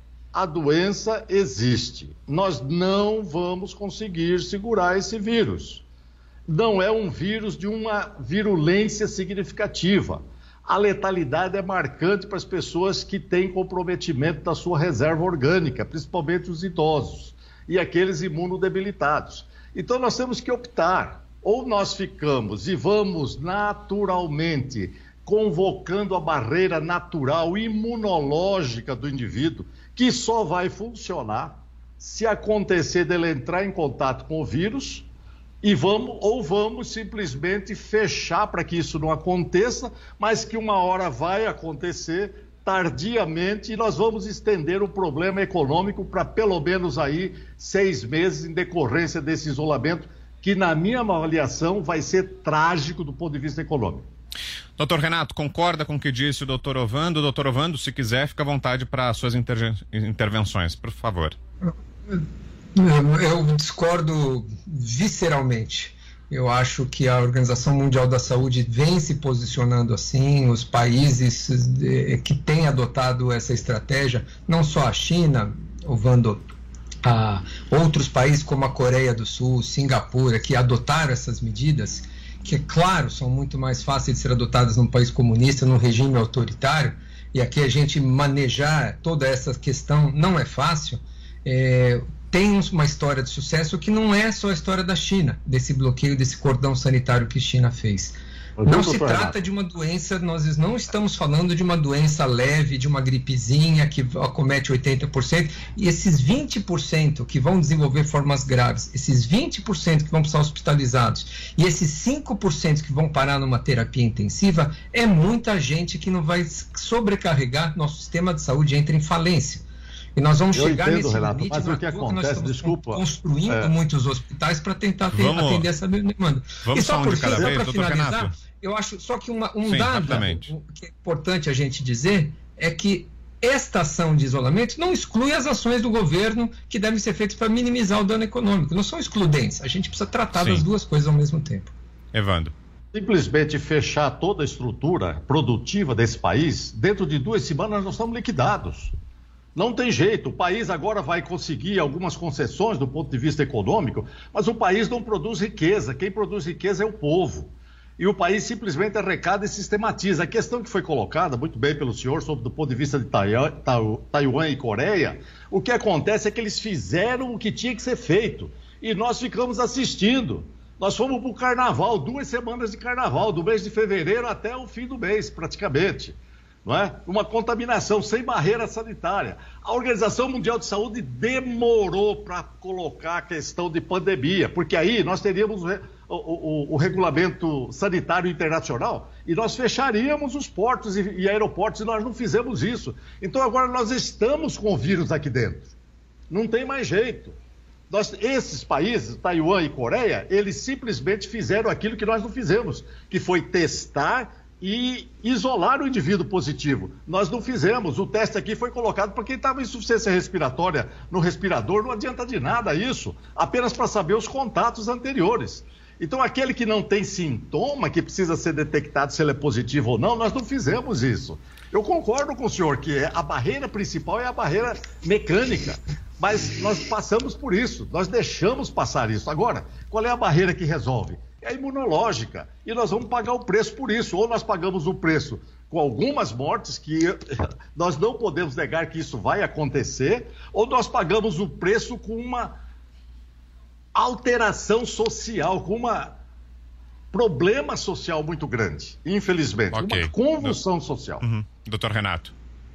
a doença existe. Nós não vamos conseguir segurar esse vírus. Não é um vírus de uma virulência significativa. A letalidade é marcante para as pessoas que têm comprometimento da sua reserva orgânica, principalmente os idosos e aqueles imunodebilitados. Então nós temos que optar. Ou nós ficamos e vamos naturalmente convocando a barreira natural imunológica do indivíduo, que só vai funcionar se acontecer dele entrar em contato com o vírus, e vamos simplesmente fechar para que isso não aconteça, mas que uma hora vai acontecer tardiamente e nós vamos estender o problema econômico para pelo menos aí 6 meses em decorrência desse isolamento, que na minha avaliação vai ser trágico do ponto de vista econômico. Doutor Renato, concorda com o que disse o doutor Ovando? Doutor Ovando, se quiser, fica à vontade para suas intervenções, por favor. Eu discordo visceralmente. Eu acho que a Organização Mundial da Saúde vem se posicionando assim, os países que têm adotado essa estratégia, não só a China, Ovando, outros países como a Coreia do Sul, Singapura, que adotaram essas medidas, que, claro, são muito mais fáceis de ser adotadas num país comunista, num regime autoritário, e aqui a gente manejar toda essa questão não é fácil. Tem uma história de sucesso que não é só a história da China, desse bloqueio, desse cordão sanitário que a China fez. Não se trata de uma doença, nós não estamos falando de uma doença leve, de uma gripezinha que acomete 80%, e esses 20% que vão desenvolver formas graves, esses 20% que vão precisar hospitalizados, e esses 5% que vão parar numa terapia intensiva, é muita gente que não vai sobrecarregar, nosso sistema de saúde entra em falência. E nós vamos chegar nesse limite, mas o que acontece, nós estamos construindo muitos hospitais para tentar atender essa demanda. Vamos e só por fim, só para finalizar, eu acho só que dado que é importante a gente dizer é que esta ação de isolamento não exclui as ações do governo que devem ser feitas para minimizar o dano econômico. Não são excludentes. A gente precisa tratar das duas coisas ao mesmo tempo. Evandro. Simplesmente fechar toda a estrutura produtiva desse país, dentro de 2 semanas nós estamos liquidados. Não tem jeito, o país agora vai conseguir algumas concessões do ponto de vista econômico, mas o país não produz riqueza, quem produz riqueza é o povo. E o país simplesmente arrecada e sistematiza. A questão que foi colocada muito bem pelo senhor, do ponto de vista de Taiwan e Coreia, o que acontece é que eles fizeram o que tinha que ser feito. E nós ficamos assistindo. Nós fomos para o carnaval, 2 semanas de carnaval, do mês de fevereiro até o fim do mês, praticamente. Não é? Uma contaminação sem barreira sanitária. A Organização Mundial de Saúde demorou para colocar a questão de pandemia, porque aí nós teríamos o regulamento sanitário internacional e nós fecharíamos os portos e aeroportos, e nós não fizemos isso. Então agora nós estamos com o vírus aqui dentro. Não tem mais jeito. Esses países, Taiwan e Coreia, eles simplesmente fizeram aquilo que nós não fizemos, que foi testar e isolar o indivíduo positivo. Nós não fizemos. O teste aqui foi colocado para quem estava em insuficiência respiratória no respirador. Não adianta de nada isso, apenas para saber os contatos anteriores. Então, aquele que não tem sintoma, que precisa ser detectado se ele é positivo ou não, nós não fizemos isso. Eu concordo com o senhor que a barreira principal é a barreira mecânica, mas nós passamos por isso, nós deixamos passar isso. Agora, qual é a barreira que resolve? É a imunológica, e nós vamos pagar o preço por isso. Ou nós pagamos o preço com algumas mortes, que nós não podemos negar que isso vai acontecer, ou nós pagamos o preço com uma alteração social, com um problema social muito grande, infelizmente, uma convulsão social. Doutor Renato.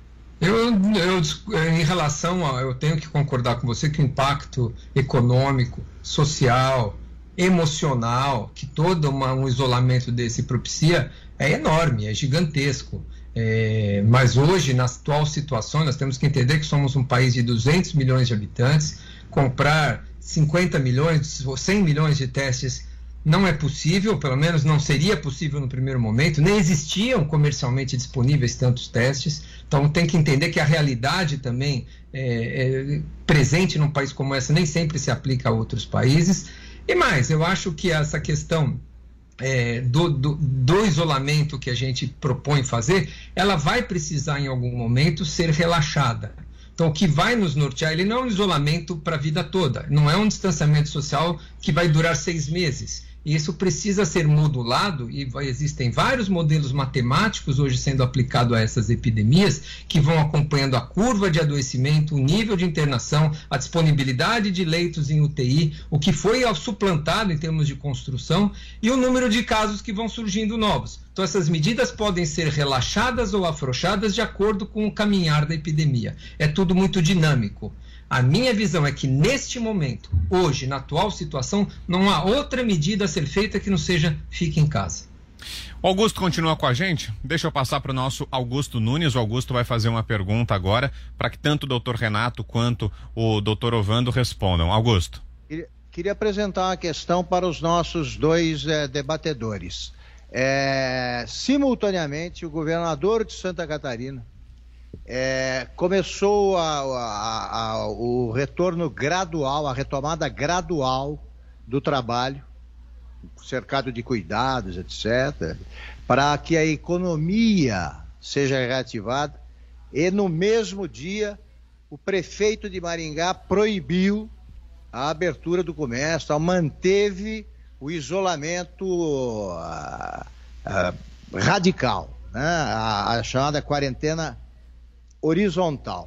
Em relação eu tenho que concordar com você que o impacto econômico, social, emocional, que todo um isolamento desse propicia, é enorme, é gigantesco. Mas hoje, na atual situação, nós temos que entender que somos um país de 200 milhões de habitantes. Comprar 50 milhões ou 100 milhões de testes não é possível, pelo menos não seria possível no primeiro momento, nem existiam comercialmente disponíveis tantos testes. Então tem que entender que a realidade também presente num país como esse nem sempre se aplica a outros países. E mais, eu acho que essa questão do isolamento que a gente propõe fazer, ela vai precisar em algum momento ser relaxada. Então, o que vai nos nortear, ele não é um isolamento para a vida toda, não é um distanciamento social que vai durar 6 meses. Isso precisa ser modulado e existem vários modelos matemáticos hoje sendo aplicados a essas epidemias que vão acompanhando a curva de adoecimento, o nível de internação, a disponibilidade de leitos em UTI, o que foi suplantado em termos de construção e o número de casos que vão surgindo novos. Então, essas medidas podem ser relaxadas ou afrouxadas de acordo com o caminhar da epidemia. É tudo muito dinâmico. A minha visão é que, neste momento, hoje, na atual situação, não há outra medida a ser feita que não seja fique em casa. O Augusto continua com a gente? Deixa eu passar para o nosso Augusto Nunes. O Augusto vai fazer uma pergunta agora para que tanto o doutor Renato quanto o doutor Ovando respondam. Augusto. Queria apresentar uma questão para os nossos dois debatedores. Simultaneamente, o governador de Santa Catarina começou o retorno gradual, a retomada gradual do trabalho, cercado de cuidados, etc., para que a economia seja reativada. E no mesmo dia, o prefeito de Maringá proibiu a abertura do comércio, manteve o isolamento radical, né? A chamada quarentena horizontal.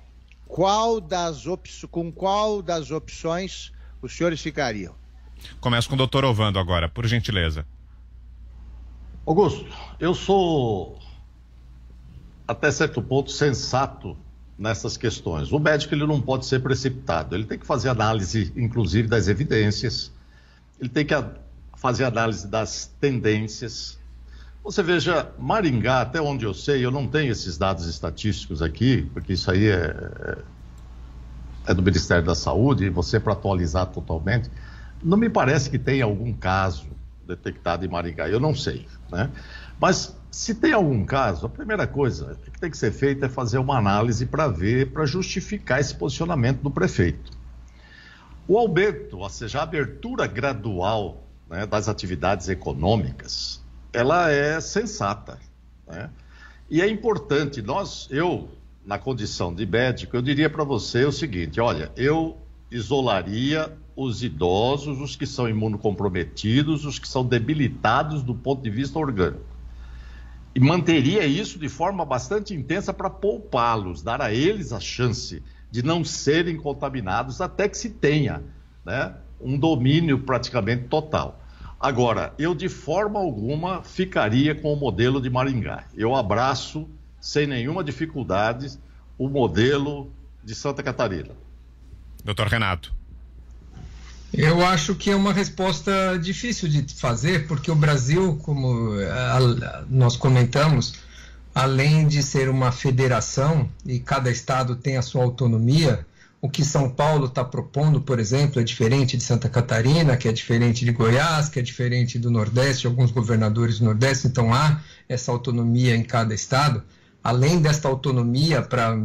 Com qual das opções os senhores ficariam? Começo com o doutor Ovando agora, por gentileza. Augusto, eu sou até certo ponto sensato nessas questões. O médico ele não pode ser precipitado, ele tem que fazer análise, inclusive, das evidências, ele tem que fazer análise das tendências. Você veja, Maringá, até onde eu sei, eu não tenho esses dados estatísticos aqui, porque isso aí é do Ministério da Saúde, e você para atualizar totalmente, não me parece que tenha algum caso detectado em Maringá, eu não sei, né? Mas se tem algum caso, a primeira coisa que tem que ser feita é fazer uma análise para justificar esse posicionamento do prefeito. O aumento, ou seja, a abertura gradual, né, das atividades econômicas, ela é sensata, né? E é importante, eu, na condição de médico, eu diria para você o seguinte: olha, eu isolaria os idosos, os que são imunocomprometidos, os que são debilitados do ponto de vista orgânico. E manteria isso de forma bastante intensa para poupá-los, dar a eles a chance de não serem contaminados até que se tenha, né, um domínio praticamente total. Agora, eu de forma alguma ficaria com o modelo de Maringá. Eu abraço, sem nenhuma dificuldade, o modelo de Santa Catarina. Doutor Renato. Eu acho que é uma resposta difícil de fazer, porque o Brasil, como nós comentamos, além de ser uma federação e cada estado tem a sua autonomia, o que São Paulo está propondo, por exemplo, é diferente de Santa Catarina, que é diferente de Goiás, que é diferente do Nordeste, alguns governadores do Nordeste, então há essa autonomia em cada estado. Além desta autonomia para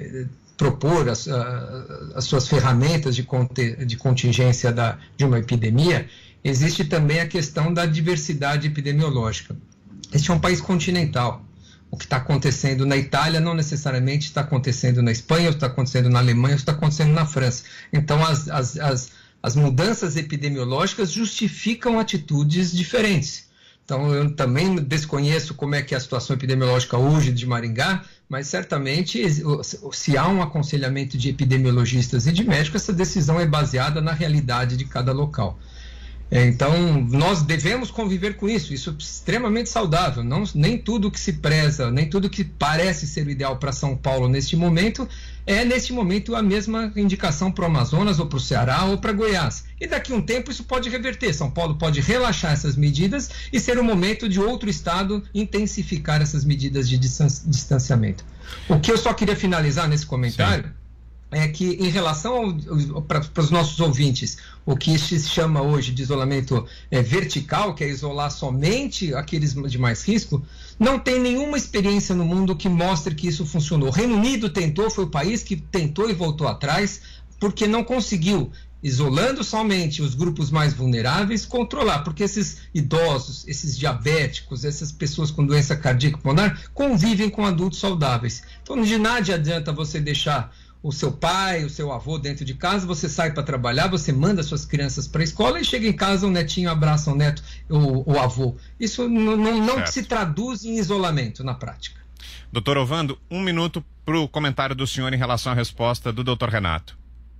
propor as suas ferramentas de contingência de uma epidemia, existe também a questão da diversidade epidemiológica. Este é um país continental. O que está acontecendo na Itália não necessariamente está acontecendo na Espanha, ou está acontecendo na Alemanha, ou está acontecendo na França. Então, as mudanças epidemiológicas justificam atitudes diferentes. Então, eu também desconheço como é que é a situação epidemiológica hoje de Maringá, mas certamente, se há um aconselhamento de epidemiologistas e de médicos, essa decisão é baseada na realidade de cada local. Então, nós devemos conviver com isso, isso é extremamente saudável. Nem tudo que se preza, nem tudo que parece ser o ideal para São Paulo neste momento, neste momento, a mesma indicação para o Amazonas, ou para o Ceará, ou para Goiás. E daqui a um tempo isso pode reverter. São Paulo pode relaxar essas medidas e ser o momento de outro estado intensificar essas medidas de distanciamento. O que eu só queria finalizar nesse comentário... Sim. É que, em relação para os nossos ouvintes, o que se chama hoje de isolamento vertical, que é isolar somente aqueles de mais risco, não tem nenhuma experiência no mundo que mostre que isso funcionou. O Reino Unido tentou, foi o país que tentou e voltou atrás, porque não conseguiu, isolando somente os grupos mais vulneráveis, controlar, porque esses idosos, esses diabéticos, essas pessoas com doença cardíaca pulmonar, convivem com adultos saudáveis. Então, de nada adianta você deixar o seu pai, o seu avô dentro de casa, você sai para trabalhar, você manda suas crianças para a escola e chega em casa, o netinho abraça o neto, o avô. Isso não se traduz em isolamento na prática. Doutor Ovando, 1 minuto para o comentário do senhor em relação à resposta do doutor Renato.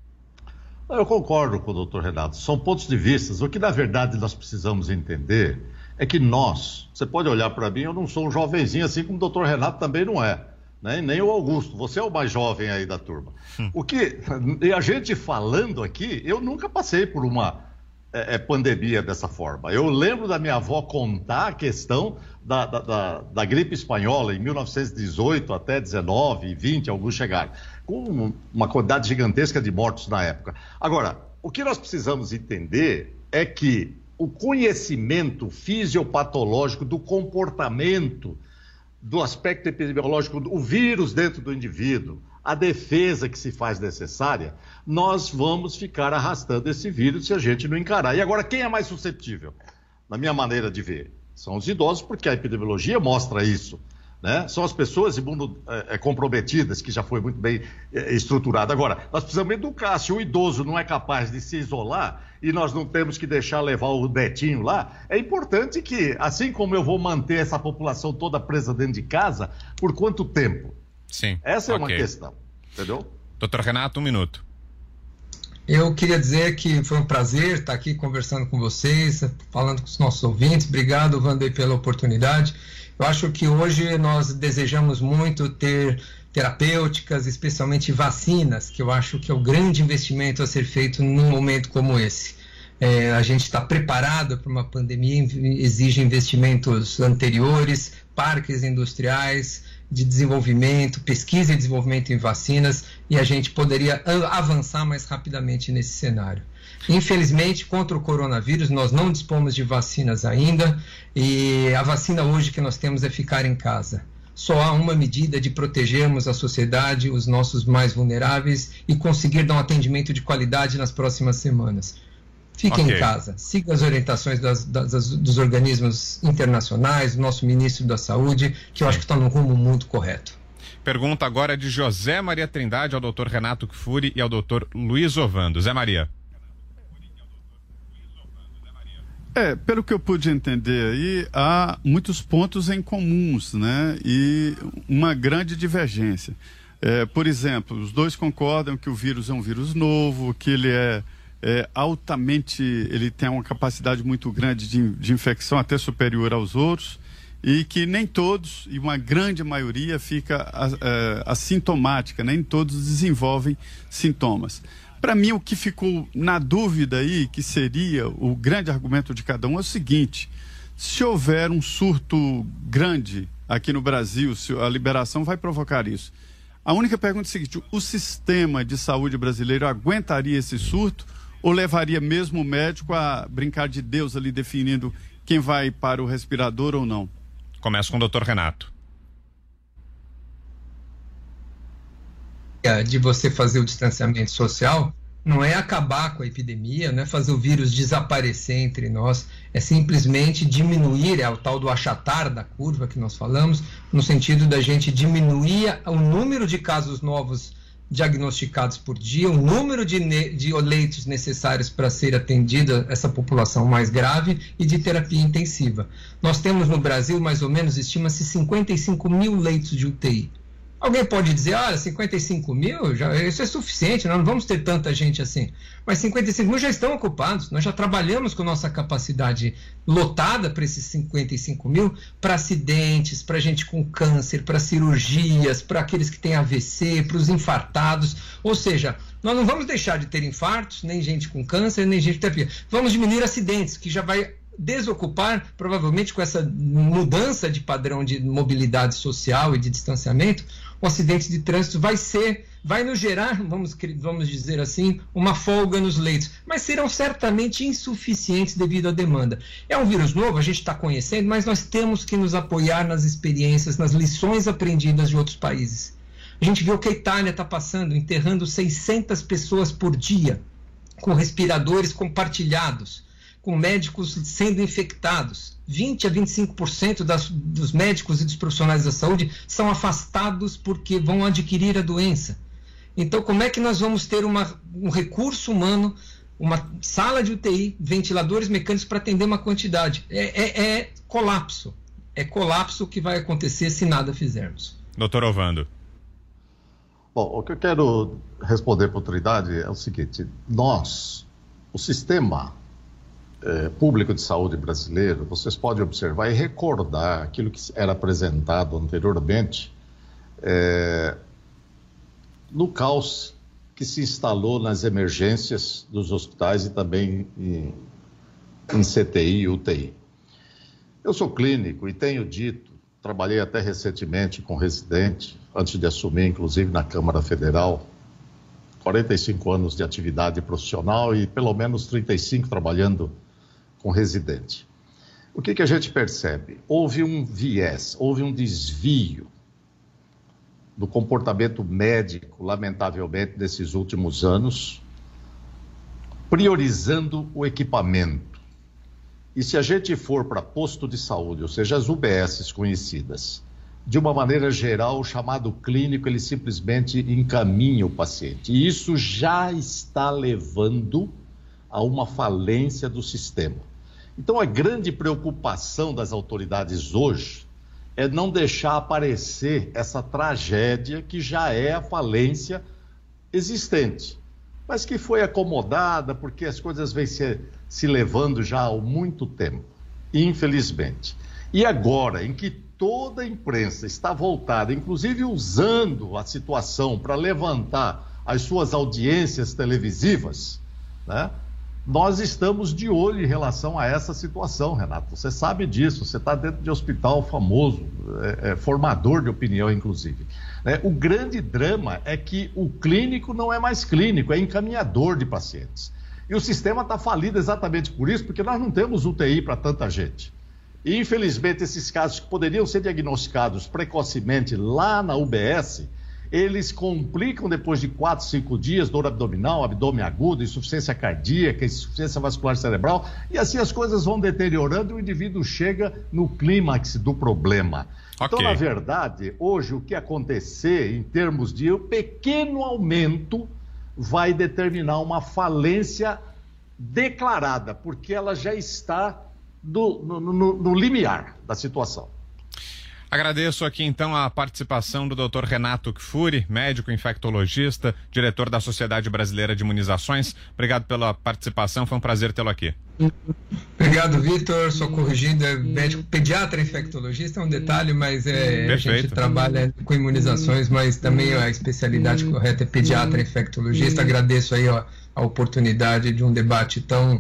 Eu concordo com o doutor Renato, são pontos de vista. O que na verdade nós precisamos entender é que você pode olhar para mim, eu não sou um jovenzinho assim como o doutor Renato também não é. Nem o Augusto, você é o mais jovem aí da turma. E a gente falando aqui, eu nunca passei por uma pandemia dessa forma. Eu lembro da minha avó contar a questão da gripe espanhola em 1918 até 19 e 20, alguns chegaram, com uma quantidade gigantesca de mortos na época. Agora, o que nós precisamos entender é que o conhecimento fisiopatológico do comportamento, do aspecto epidemiológico, o vírus dentro do indivíduo, a defesa que se faz necessária, nós vamos ficar arrastando esse vírus se a gente não encarar. E agora, quem é mais suscetível? Na minha maneira de ver, são os idosos, porque a epidemiologia mostra isso, né? São as pessoas comprometidas, que já foi muito bem estruturado. Agora, nós precisamos educar. Se o idoso não é capaz de se isolar e nós não temos que deixar levar o netinho lá, é importante que, assim como eu vou manter essa população toda presa dentro de casa, por quanto tempo? Sim. Essa é uma questão, entendeu? Doutor Renato, 1 minuto. Eu queria dizer que foi um prazer estar aqui conversando com vocês, falando com os nossos ouvintes. Obrigado, Vanderlei, pela oportunidade. Eu acho que hoje nós desejamos muito ter terapêuticas, especialmente vacinas, que eu acho que é o grande investimento a ser feito num momento como esse. A gente está preparado para uma pandemia, exige investimentos anteriores, parques industriais de desenvolvimento, pesquisa e desenvolvimento em vacinas, e a gente poderia avançar mais rapidamente nesse cenário. Infelizmente, contra o coronavírus, nós não dispomos de vacinas ainda, e a vacina hoje que nós temos é ficar em casa. Só há uma medida de protegermos a sociedade, os nossos mais vulneráveis, e conseguir dar um atendimento de qualidade nas próximas semanas. Fiquem em casa, siga as orientações dos organismos internacionais, do nosso ministro da Saúde, que eu acho que está no rumo muito correto. Pergunta agora de José Maria Trindade ao doutor Renato Kfouri e ao doutor Luiz Ovando. Zé Maria. Pelo que eu pude entender aí, há muitos pontos em comuns, né? E uma grande divergência. Por exemplo, os dois concordam que o vírus é um vírus novo, que ele ele tem uma capacidade muito grande de infecção, até superior aos outros, e que nem todos, e uma grande maioria, fica assintomática, nem todos desenvolvem sintomas. Para mim, o que ficou na dúvida aí, que seria o grande argumento de cada um, é o seguinte: se houver um surto grande aqui no Brasil, se a liberação vai provocar isso. A única pergunta é a seguinte: o sistema de saúde brasileiro aguentaria esse surto ou levaria mesmo o médico a brincar de Deus ali, definindo quem vai para o respirador ou não? Começa com o Dr. Renato. De você fazer o distanciamento social não é acabar com a epidemia, não é fazer o vírus desaparecer entre nós, é simplesmente diminuir, é o tal do achatar da curva que nós falamos, no sentido da gente diminuir o número de casos novos diagnosticados por dia, o número de leitos necessários para ser atendida essa população mais grave e de terapia intensiva. Nós temos no Brasil, mais ou menos, estima-se 55 mil leitos de UTI. Alguém pode dizer, 55 mil, isso é suficiente, nós não vamos ter tanta gente assim. Mas 55 mil já estão ocupados, nós já trabalhamos com nossa capacidade lotada para esses 55 mil, para acidentes, para gente com câncer, para cirurgias, para aqueles que têm AVC, para os infartados. Ou seja, nós não vamos deixar de ter infartos, nem gente com câncer, nem gente com terapia. Vamos diminuir acidentes, que já vai desocupar, provavelmente com essa mudança de padrão de mobilidade social e de distanciamento, o acidente de trânsito vai nos gerar, vamos dizer assim, uma folga nos leitos, mas serão certamente insuficientes devido à demanda. É um vírus novo, a gente está conhecendo, mas nós temos que nos apoiar nas experiências, nas lições aprendidas de outros países. A gente viu que a Itália está passando, enterrando 600 pessoas por dia, com respiradores compartilhados, com médicos sendo infectados. 20 a 25% dos médicos e dos profissionais da saúde são afastados porque vão adquirir a doença. Então, como é que nós vamos ter um recurso humano, uma sala de UTI, ventiladores mecânicos para atender uma quantidade? É colapso. É colapso que vai acontecer se nada fizermos. Doutor Ovando. Bom, o que eu quero responder para a Trindade é o seguinte: o sistema público de saúde brasileiro, vocês podem observar e recordar aquilo que era apresentado anteriormente no caos que se instalou nas emergências dos hospitais e também em CTI e UTI. Eu sou clínico e tenho dito, trabalhei até recentemente com residente, antes de assumir, inclusive, na Câmara Federal, 45 anos de atividade profissional e pelo menos 35 trabalhando com residente. O que a gente percebe? Houve um viés, houve um desvio do comportamento médico, lamentavelmente, nesses últimos anos, priorizando o equipamento. E se a gente for para posto de saúde, ou seja, as UBSs conhecidas, de uma maneira geral, o chamado clínico, ele simplesmente encaminha o paciente. E isso já está levando a uma falência do sistema. Então, a grande preocupação das autoridades hoje é não deixar aparecer essa tragédia que já é a falência existente, mas que foi acomodada porque as coisas vêm se levando já há muito tempo, infelizmente. E agora, em que toda a imprensa está voltada, inclusive usando a situação para levantar as suas audiências televisivas, né? Nós estamos de olho em relação a essa situação, Renato. Você sabe disso, você está dentro de hospital famoso, formador de opinião, inclusive. O grande drama é que o clínico não é mais clínico, é encaminhador de pacientes. E o sistema está falido exatamente por isso, porque nós não temos UTI para tanta gente. E, infelizmente, esses casos que poderiam ser diagnosticados precocemente lá na UBS, eles complicam depois de 4, 5 dias, dor abdominal, abdômen agudo, insuficiência cardíaca, insuficiência vascular cerebral, e assim as coisas vão deteriorando e o indivíduo chega no clímax do problema. Okay. Então, na verdade, hoje o que acontecer em termos de pequeno aumento vai determinar uma falência declarada, porque ela já está no limiar da situação. Agradeço aqui então a participação do Dr. Renato Kfouri, médico infectologista, diretor da Sociedade Brasileira de Imunizações. Obrigado pela participação, foi um prazer tê-lo aqui. Obrigado, Vitor. Sou corrigido, é médico pediatra infectologista, é um detalhe, mas a gente trabalha com imunizações, mas também a especialidade correta é pediatra infectologista. Agradeço aí a oportunidade de um debate tão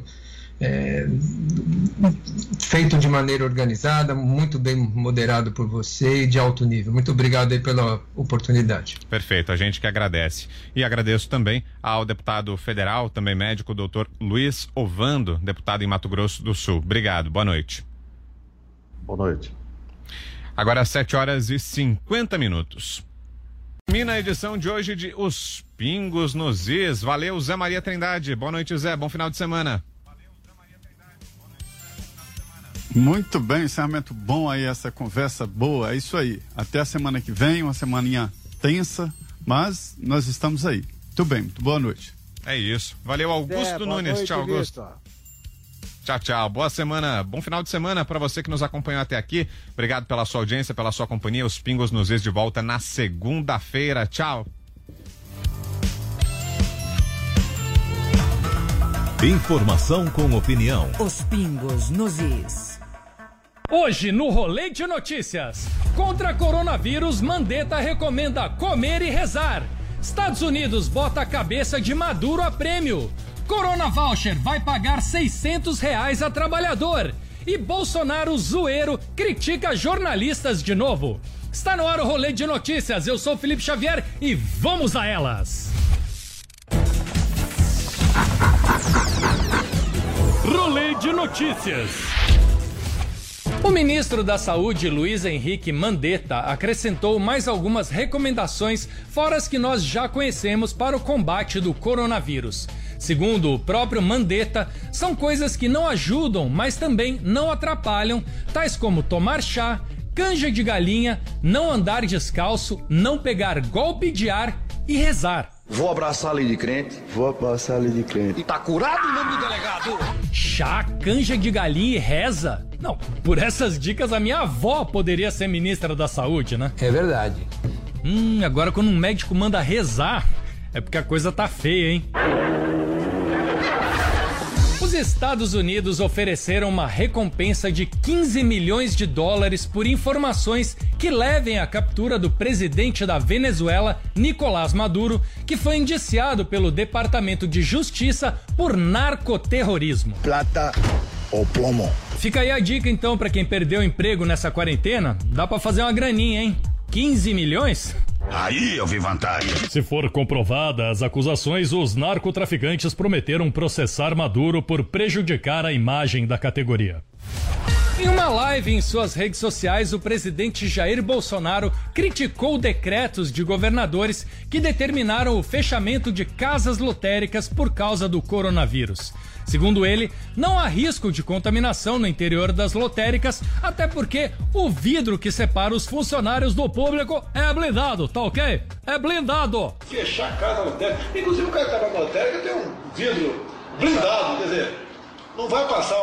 feito de maneira organizada, muito bem moderado por você e de alto nível. Muito obrigado aí pela oportunidade. Perfeito, a gente que agradece. E agradeço também ao deputado federal, também médico, doutor Luiz Ovando, deputado em Mato Grosso do Sul. Obrigado, boa noite. Boa noite. Agora 7h50. Termina a edição de hoje de Os Pingos nos Is. Valeu, Zé Maria Trindade. Boa noite, Zé. Bom final de semana. Muito bem, encerramento bom aí, essa conversa boa, é isso aí. Até a semana que vem, uma semaninha tensa, mas nós estamos aí. Muito bem, muito boa noite. É isso. Valeu, Augusto Nunes. Noite, tchau, Augusto. Victor. Tchau, tchau. Boa semana, bom final de semana para você que nos acompanhou até aqui. Obrigado pela sua audiência, pela sua companhia. Os Pingos nos Is de volta na segunda-feira. Tchau. Informação com opinião. Os Pingos nos Is. Hoje no Rolê de Notícias. Contra coronavírus, Mandetta recomenda comer e rezar. Estados Unidos bota a cabeça de Maduro a prêmio. Corona Voucher vai pagar R$600 a trabalhador. E Bolsonaro zoeiro critica jornalistas de novo. Está no ar o Rolê de Notícias. Eu sou Felipe Xavier e vamos a elas. Rolê de Notícias. O ministro da Saúde, Luiz Henrique Mandetta, acrescentou mais algumas recomendações fora as que nós já conhecemos para o combate do coronavírus. Segundo o próprio Mandetta, são coisas que não ajudam, mas também não atrapalham, tais como tomar chá, canja de galinha, não andar descalço, não pegar golpe de ar e rezar. Vou abraçar ali de crente. E tá curado o nome do delegado? Chá, canja de galinha e reza? Não, por essas dicas a minha avó poderia ser ministra da Saúde, né? É verdade. Agora quando um médico manda rezar, é porque a coisa tá feia, hein? Os Estados Unidos ofereceram uma recompensa de $15 milhões por informações que levem à captura do presidente da Venezuela, Nicolás Maduro, que foi indiciado pelo Departamento de Justiça por narcoterrorismo. Plata ou plomo. Fica aí a dica então para quem perdeu o emprego nessa quarentena, dá para fazer uma graninha, hein? 15 milhões? Aí eu vi vantagem. Se for comprovada as acusações, os narcotraficantes prometeram processar Maduro por prejudicar a imagem da categoria. Em uma live em suas redes sociais, o presidente Jair Bolsonaro criticou decretos de governadores que determinaram o fechamento de casas lotéricas por causa do coronavírus. Segundo ele, não há risco de contaminação no interior das lotéricas, até porque o vidro que separa os funcionários do público é blindado, tá ok? É blindado! Fechar a casa lotérica. Inclusive o cara que tá na lotérica tem um vidro blindado, quer dizer, não vai passar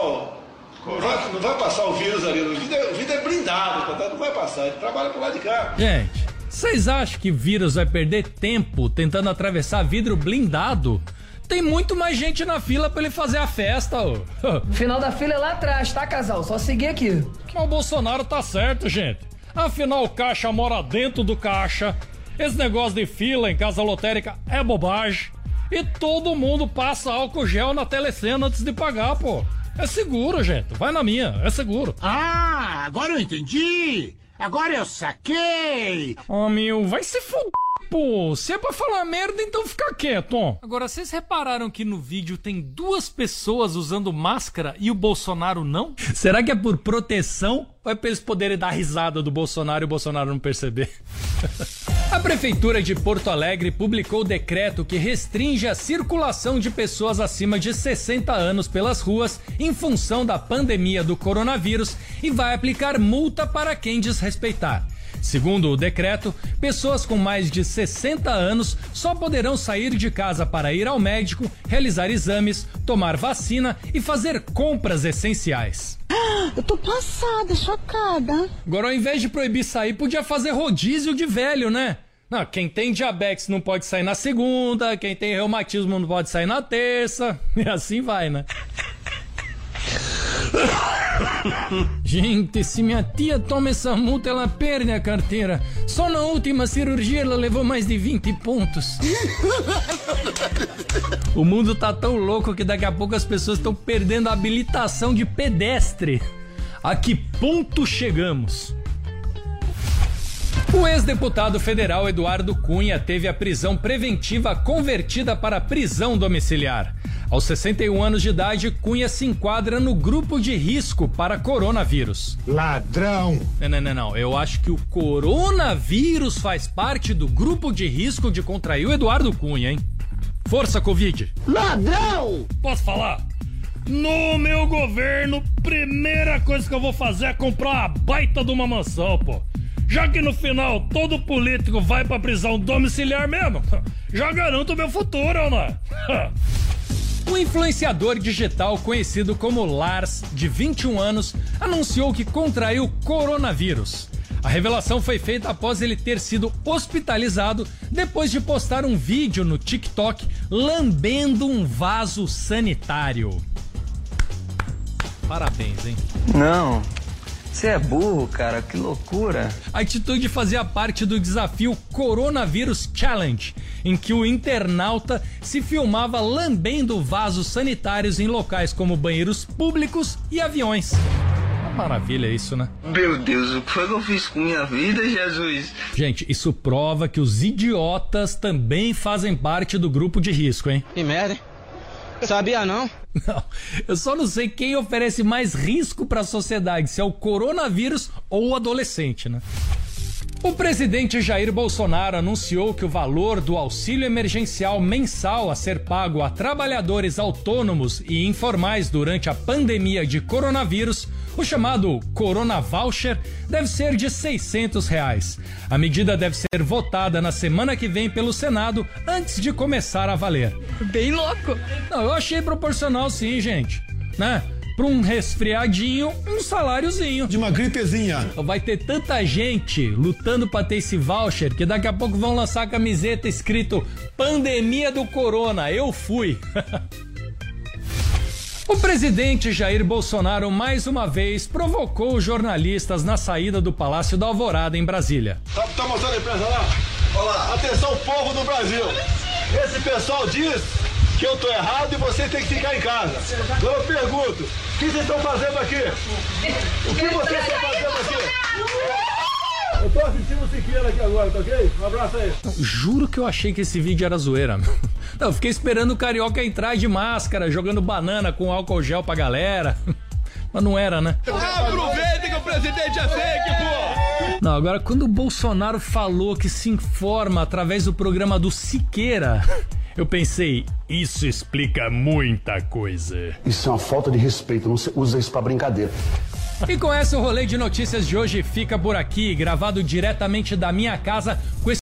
o vírus ali, o vidro é blindado, não vai passar, ele trabalha pro lado de cá. Gente, vocês acham que vírus vai perder tempo tentando atravessar vidro blindado? Tem muito mais gente na fila pra ele fazer a festa, ô. O final da fila é lá atrás, tá, casal? Só seguir aqui. Mas o Bolsonaro tá certo, gente. Afinal, o caixa mora dentro do caixa. Esse negócio de fila em casa lotérica é bobagem. E todo mundo passa álcool gel na telecena antes de pagar, pô. É seguro, gente. Vai na minha, é seguro. Ah, agora eu entendi. Agora eu saquei. Ô, meu, vai se fuder. Pô, se é pra falar merda, então fica quieto. Agora, vocês repararam que no vídeo tem 2 pessoas usando máscara e o Bolsonaro não? Será que é por proteção ou é pra eles poderem dar risada do Bolsonaro e o Bolsonaro não perceber? A Prefeitura de Porto Alegre publicou decreto que restringe a circulação de pessoas acima de 60 anos pelas ruas em função da pandemia do coronavírus e vai aplicar multa para quem desrespeitar. Segundo o decreto, pessoas com mais de 60 anos só poderão sair de casa para ir ao médico, realizar exames, tomar vacina e fazer compras essenciais. Eu tô passada, chocada. Agora, ao invés de proibir sair, podia fazer rodízio de velho, né? Não, quem tem diabetes não pode sair na segunda, quem tem reumatismo não pode sair na terça, e assim vai, né? Gente, se minha tia toma essa multa, ela perde a carteira. Só na última cirurgia ela levou mais de 20 pontos. O mundo tá tão louco que daqui a pouco as pessoas estão perdendo a habilitação de pedestre. A que ponto chegamos? O ex-deputado federal Eduardo Cunha teve a prisão preventiva convertida para prisão domiciliar. Aos 61 anos de idade, Cunha se enquadra no grupo de risco para coronavírus. Ladrão! Não. Eu acho que o coronavírus faz parte do grupo de risco de contrair o Eduardo Cunha, hein? Força, Covid! Ladrão! Posso falar? No meu governo, primeira coisa que eu vou fazer é comprar uma baita de uma mansão, pô. Já que no final todo político vai pra prisão domiciliar mesmo, já garanto o meu futuro, né? O influenciador digital conhecido como Lars, de 21 anos, anunciou que contraiu coronavírus. A revelação foi feita após ele ter sido hospitalizado depois de postar um vídeo no TikTok lambendo um vaso sanitário. Parabéns, hein? Não, você é burro, cara, que loucura. A atitude fazia parte do desafio Coronavírus Challenge, em que o internauta se filmava lambendo vasos sanitários em locais como banheiros públicos e aviões. Uma maravilha isso, né? Meu Deus, o que foi que eu fiz com minha vida, Jesus? Gente, isso prova que os idiotas também fazem parte do grupo de risco, hein? Que merda, hein? Sabia não? Não, eu só não sei quem oferece mais risco para a sociedade, se é o coronavírus ou o adolescente, né? O presidente Jair Bolsonaro anunciou que o valor do auxílio emergencial mensal a ser pago a trabalhadores autônomos e informais durante a pandemia de coronavírus, o chamado Corona Voucher, deve ser de R$600. A medida deve ser votada na semana que vem pelo Senado antes de começar a valer. Bem louco. Não, eu achei proporcional sim, gente, né? Para um resfriadinho, um saláriozinho. De uma gripezinha. Vai ter tanta gente lutando para ter esse voucher que daqui a pouco vão lançar a camiseta escrito Pandemia do Corona, eu fui. O presidente Jair Bolsonaro mais uma vez provocou os jornalistas na saída do Palácio da Alvorada em Brasília. Tá mostrando a imprensa lá? Olá. Atenção, povo do Brasil. Esse pessoal diz que eu tô errado e vocês têm que ficar em casa. Agora eu pergunto, o que vocês estão fazendo aqui? O que vocês estão fazendo aqui? Eu tô assistindo o Siqueira aqui agora, tá ok? Um abraço aí. Juro que eu achei que esse vídeo era zoeira. Não, eu fiquei esperando o Carioca entrar de máscara, jogando banana com álcool gel pra galera. Mas não era, né? Aproveita que o presidente é fake, pô! Não, agora quando o Bolsonaro falou que se informa através do programa do Siqueira, eu pensei, isso explica muita coisa. Isso é uma falta de respeito, não se usa isso pra brincadeira. E com essa o rolê de notícias de hoje fica por aqui, gravado diretamente da minha casa com esse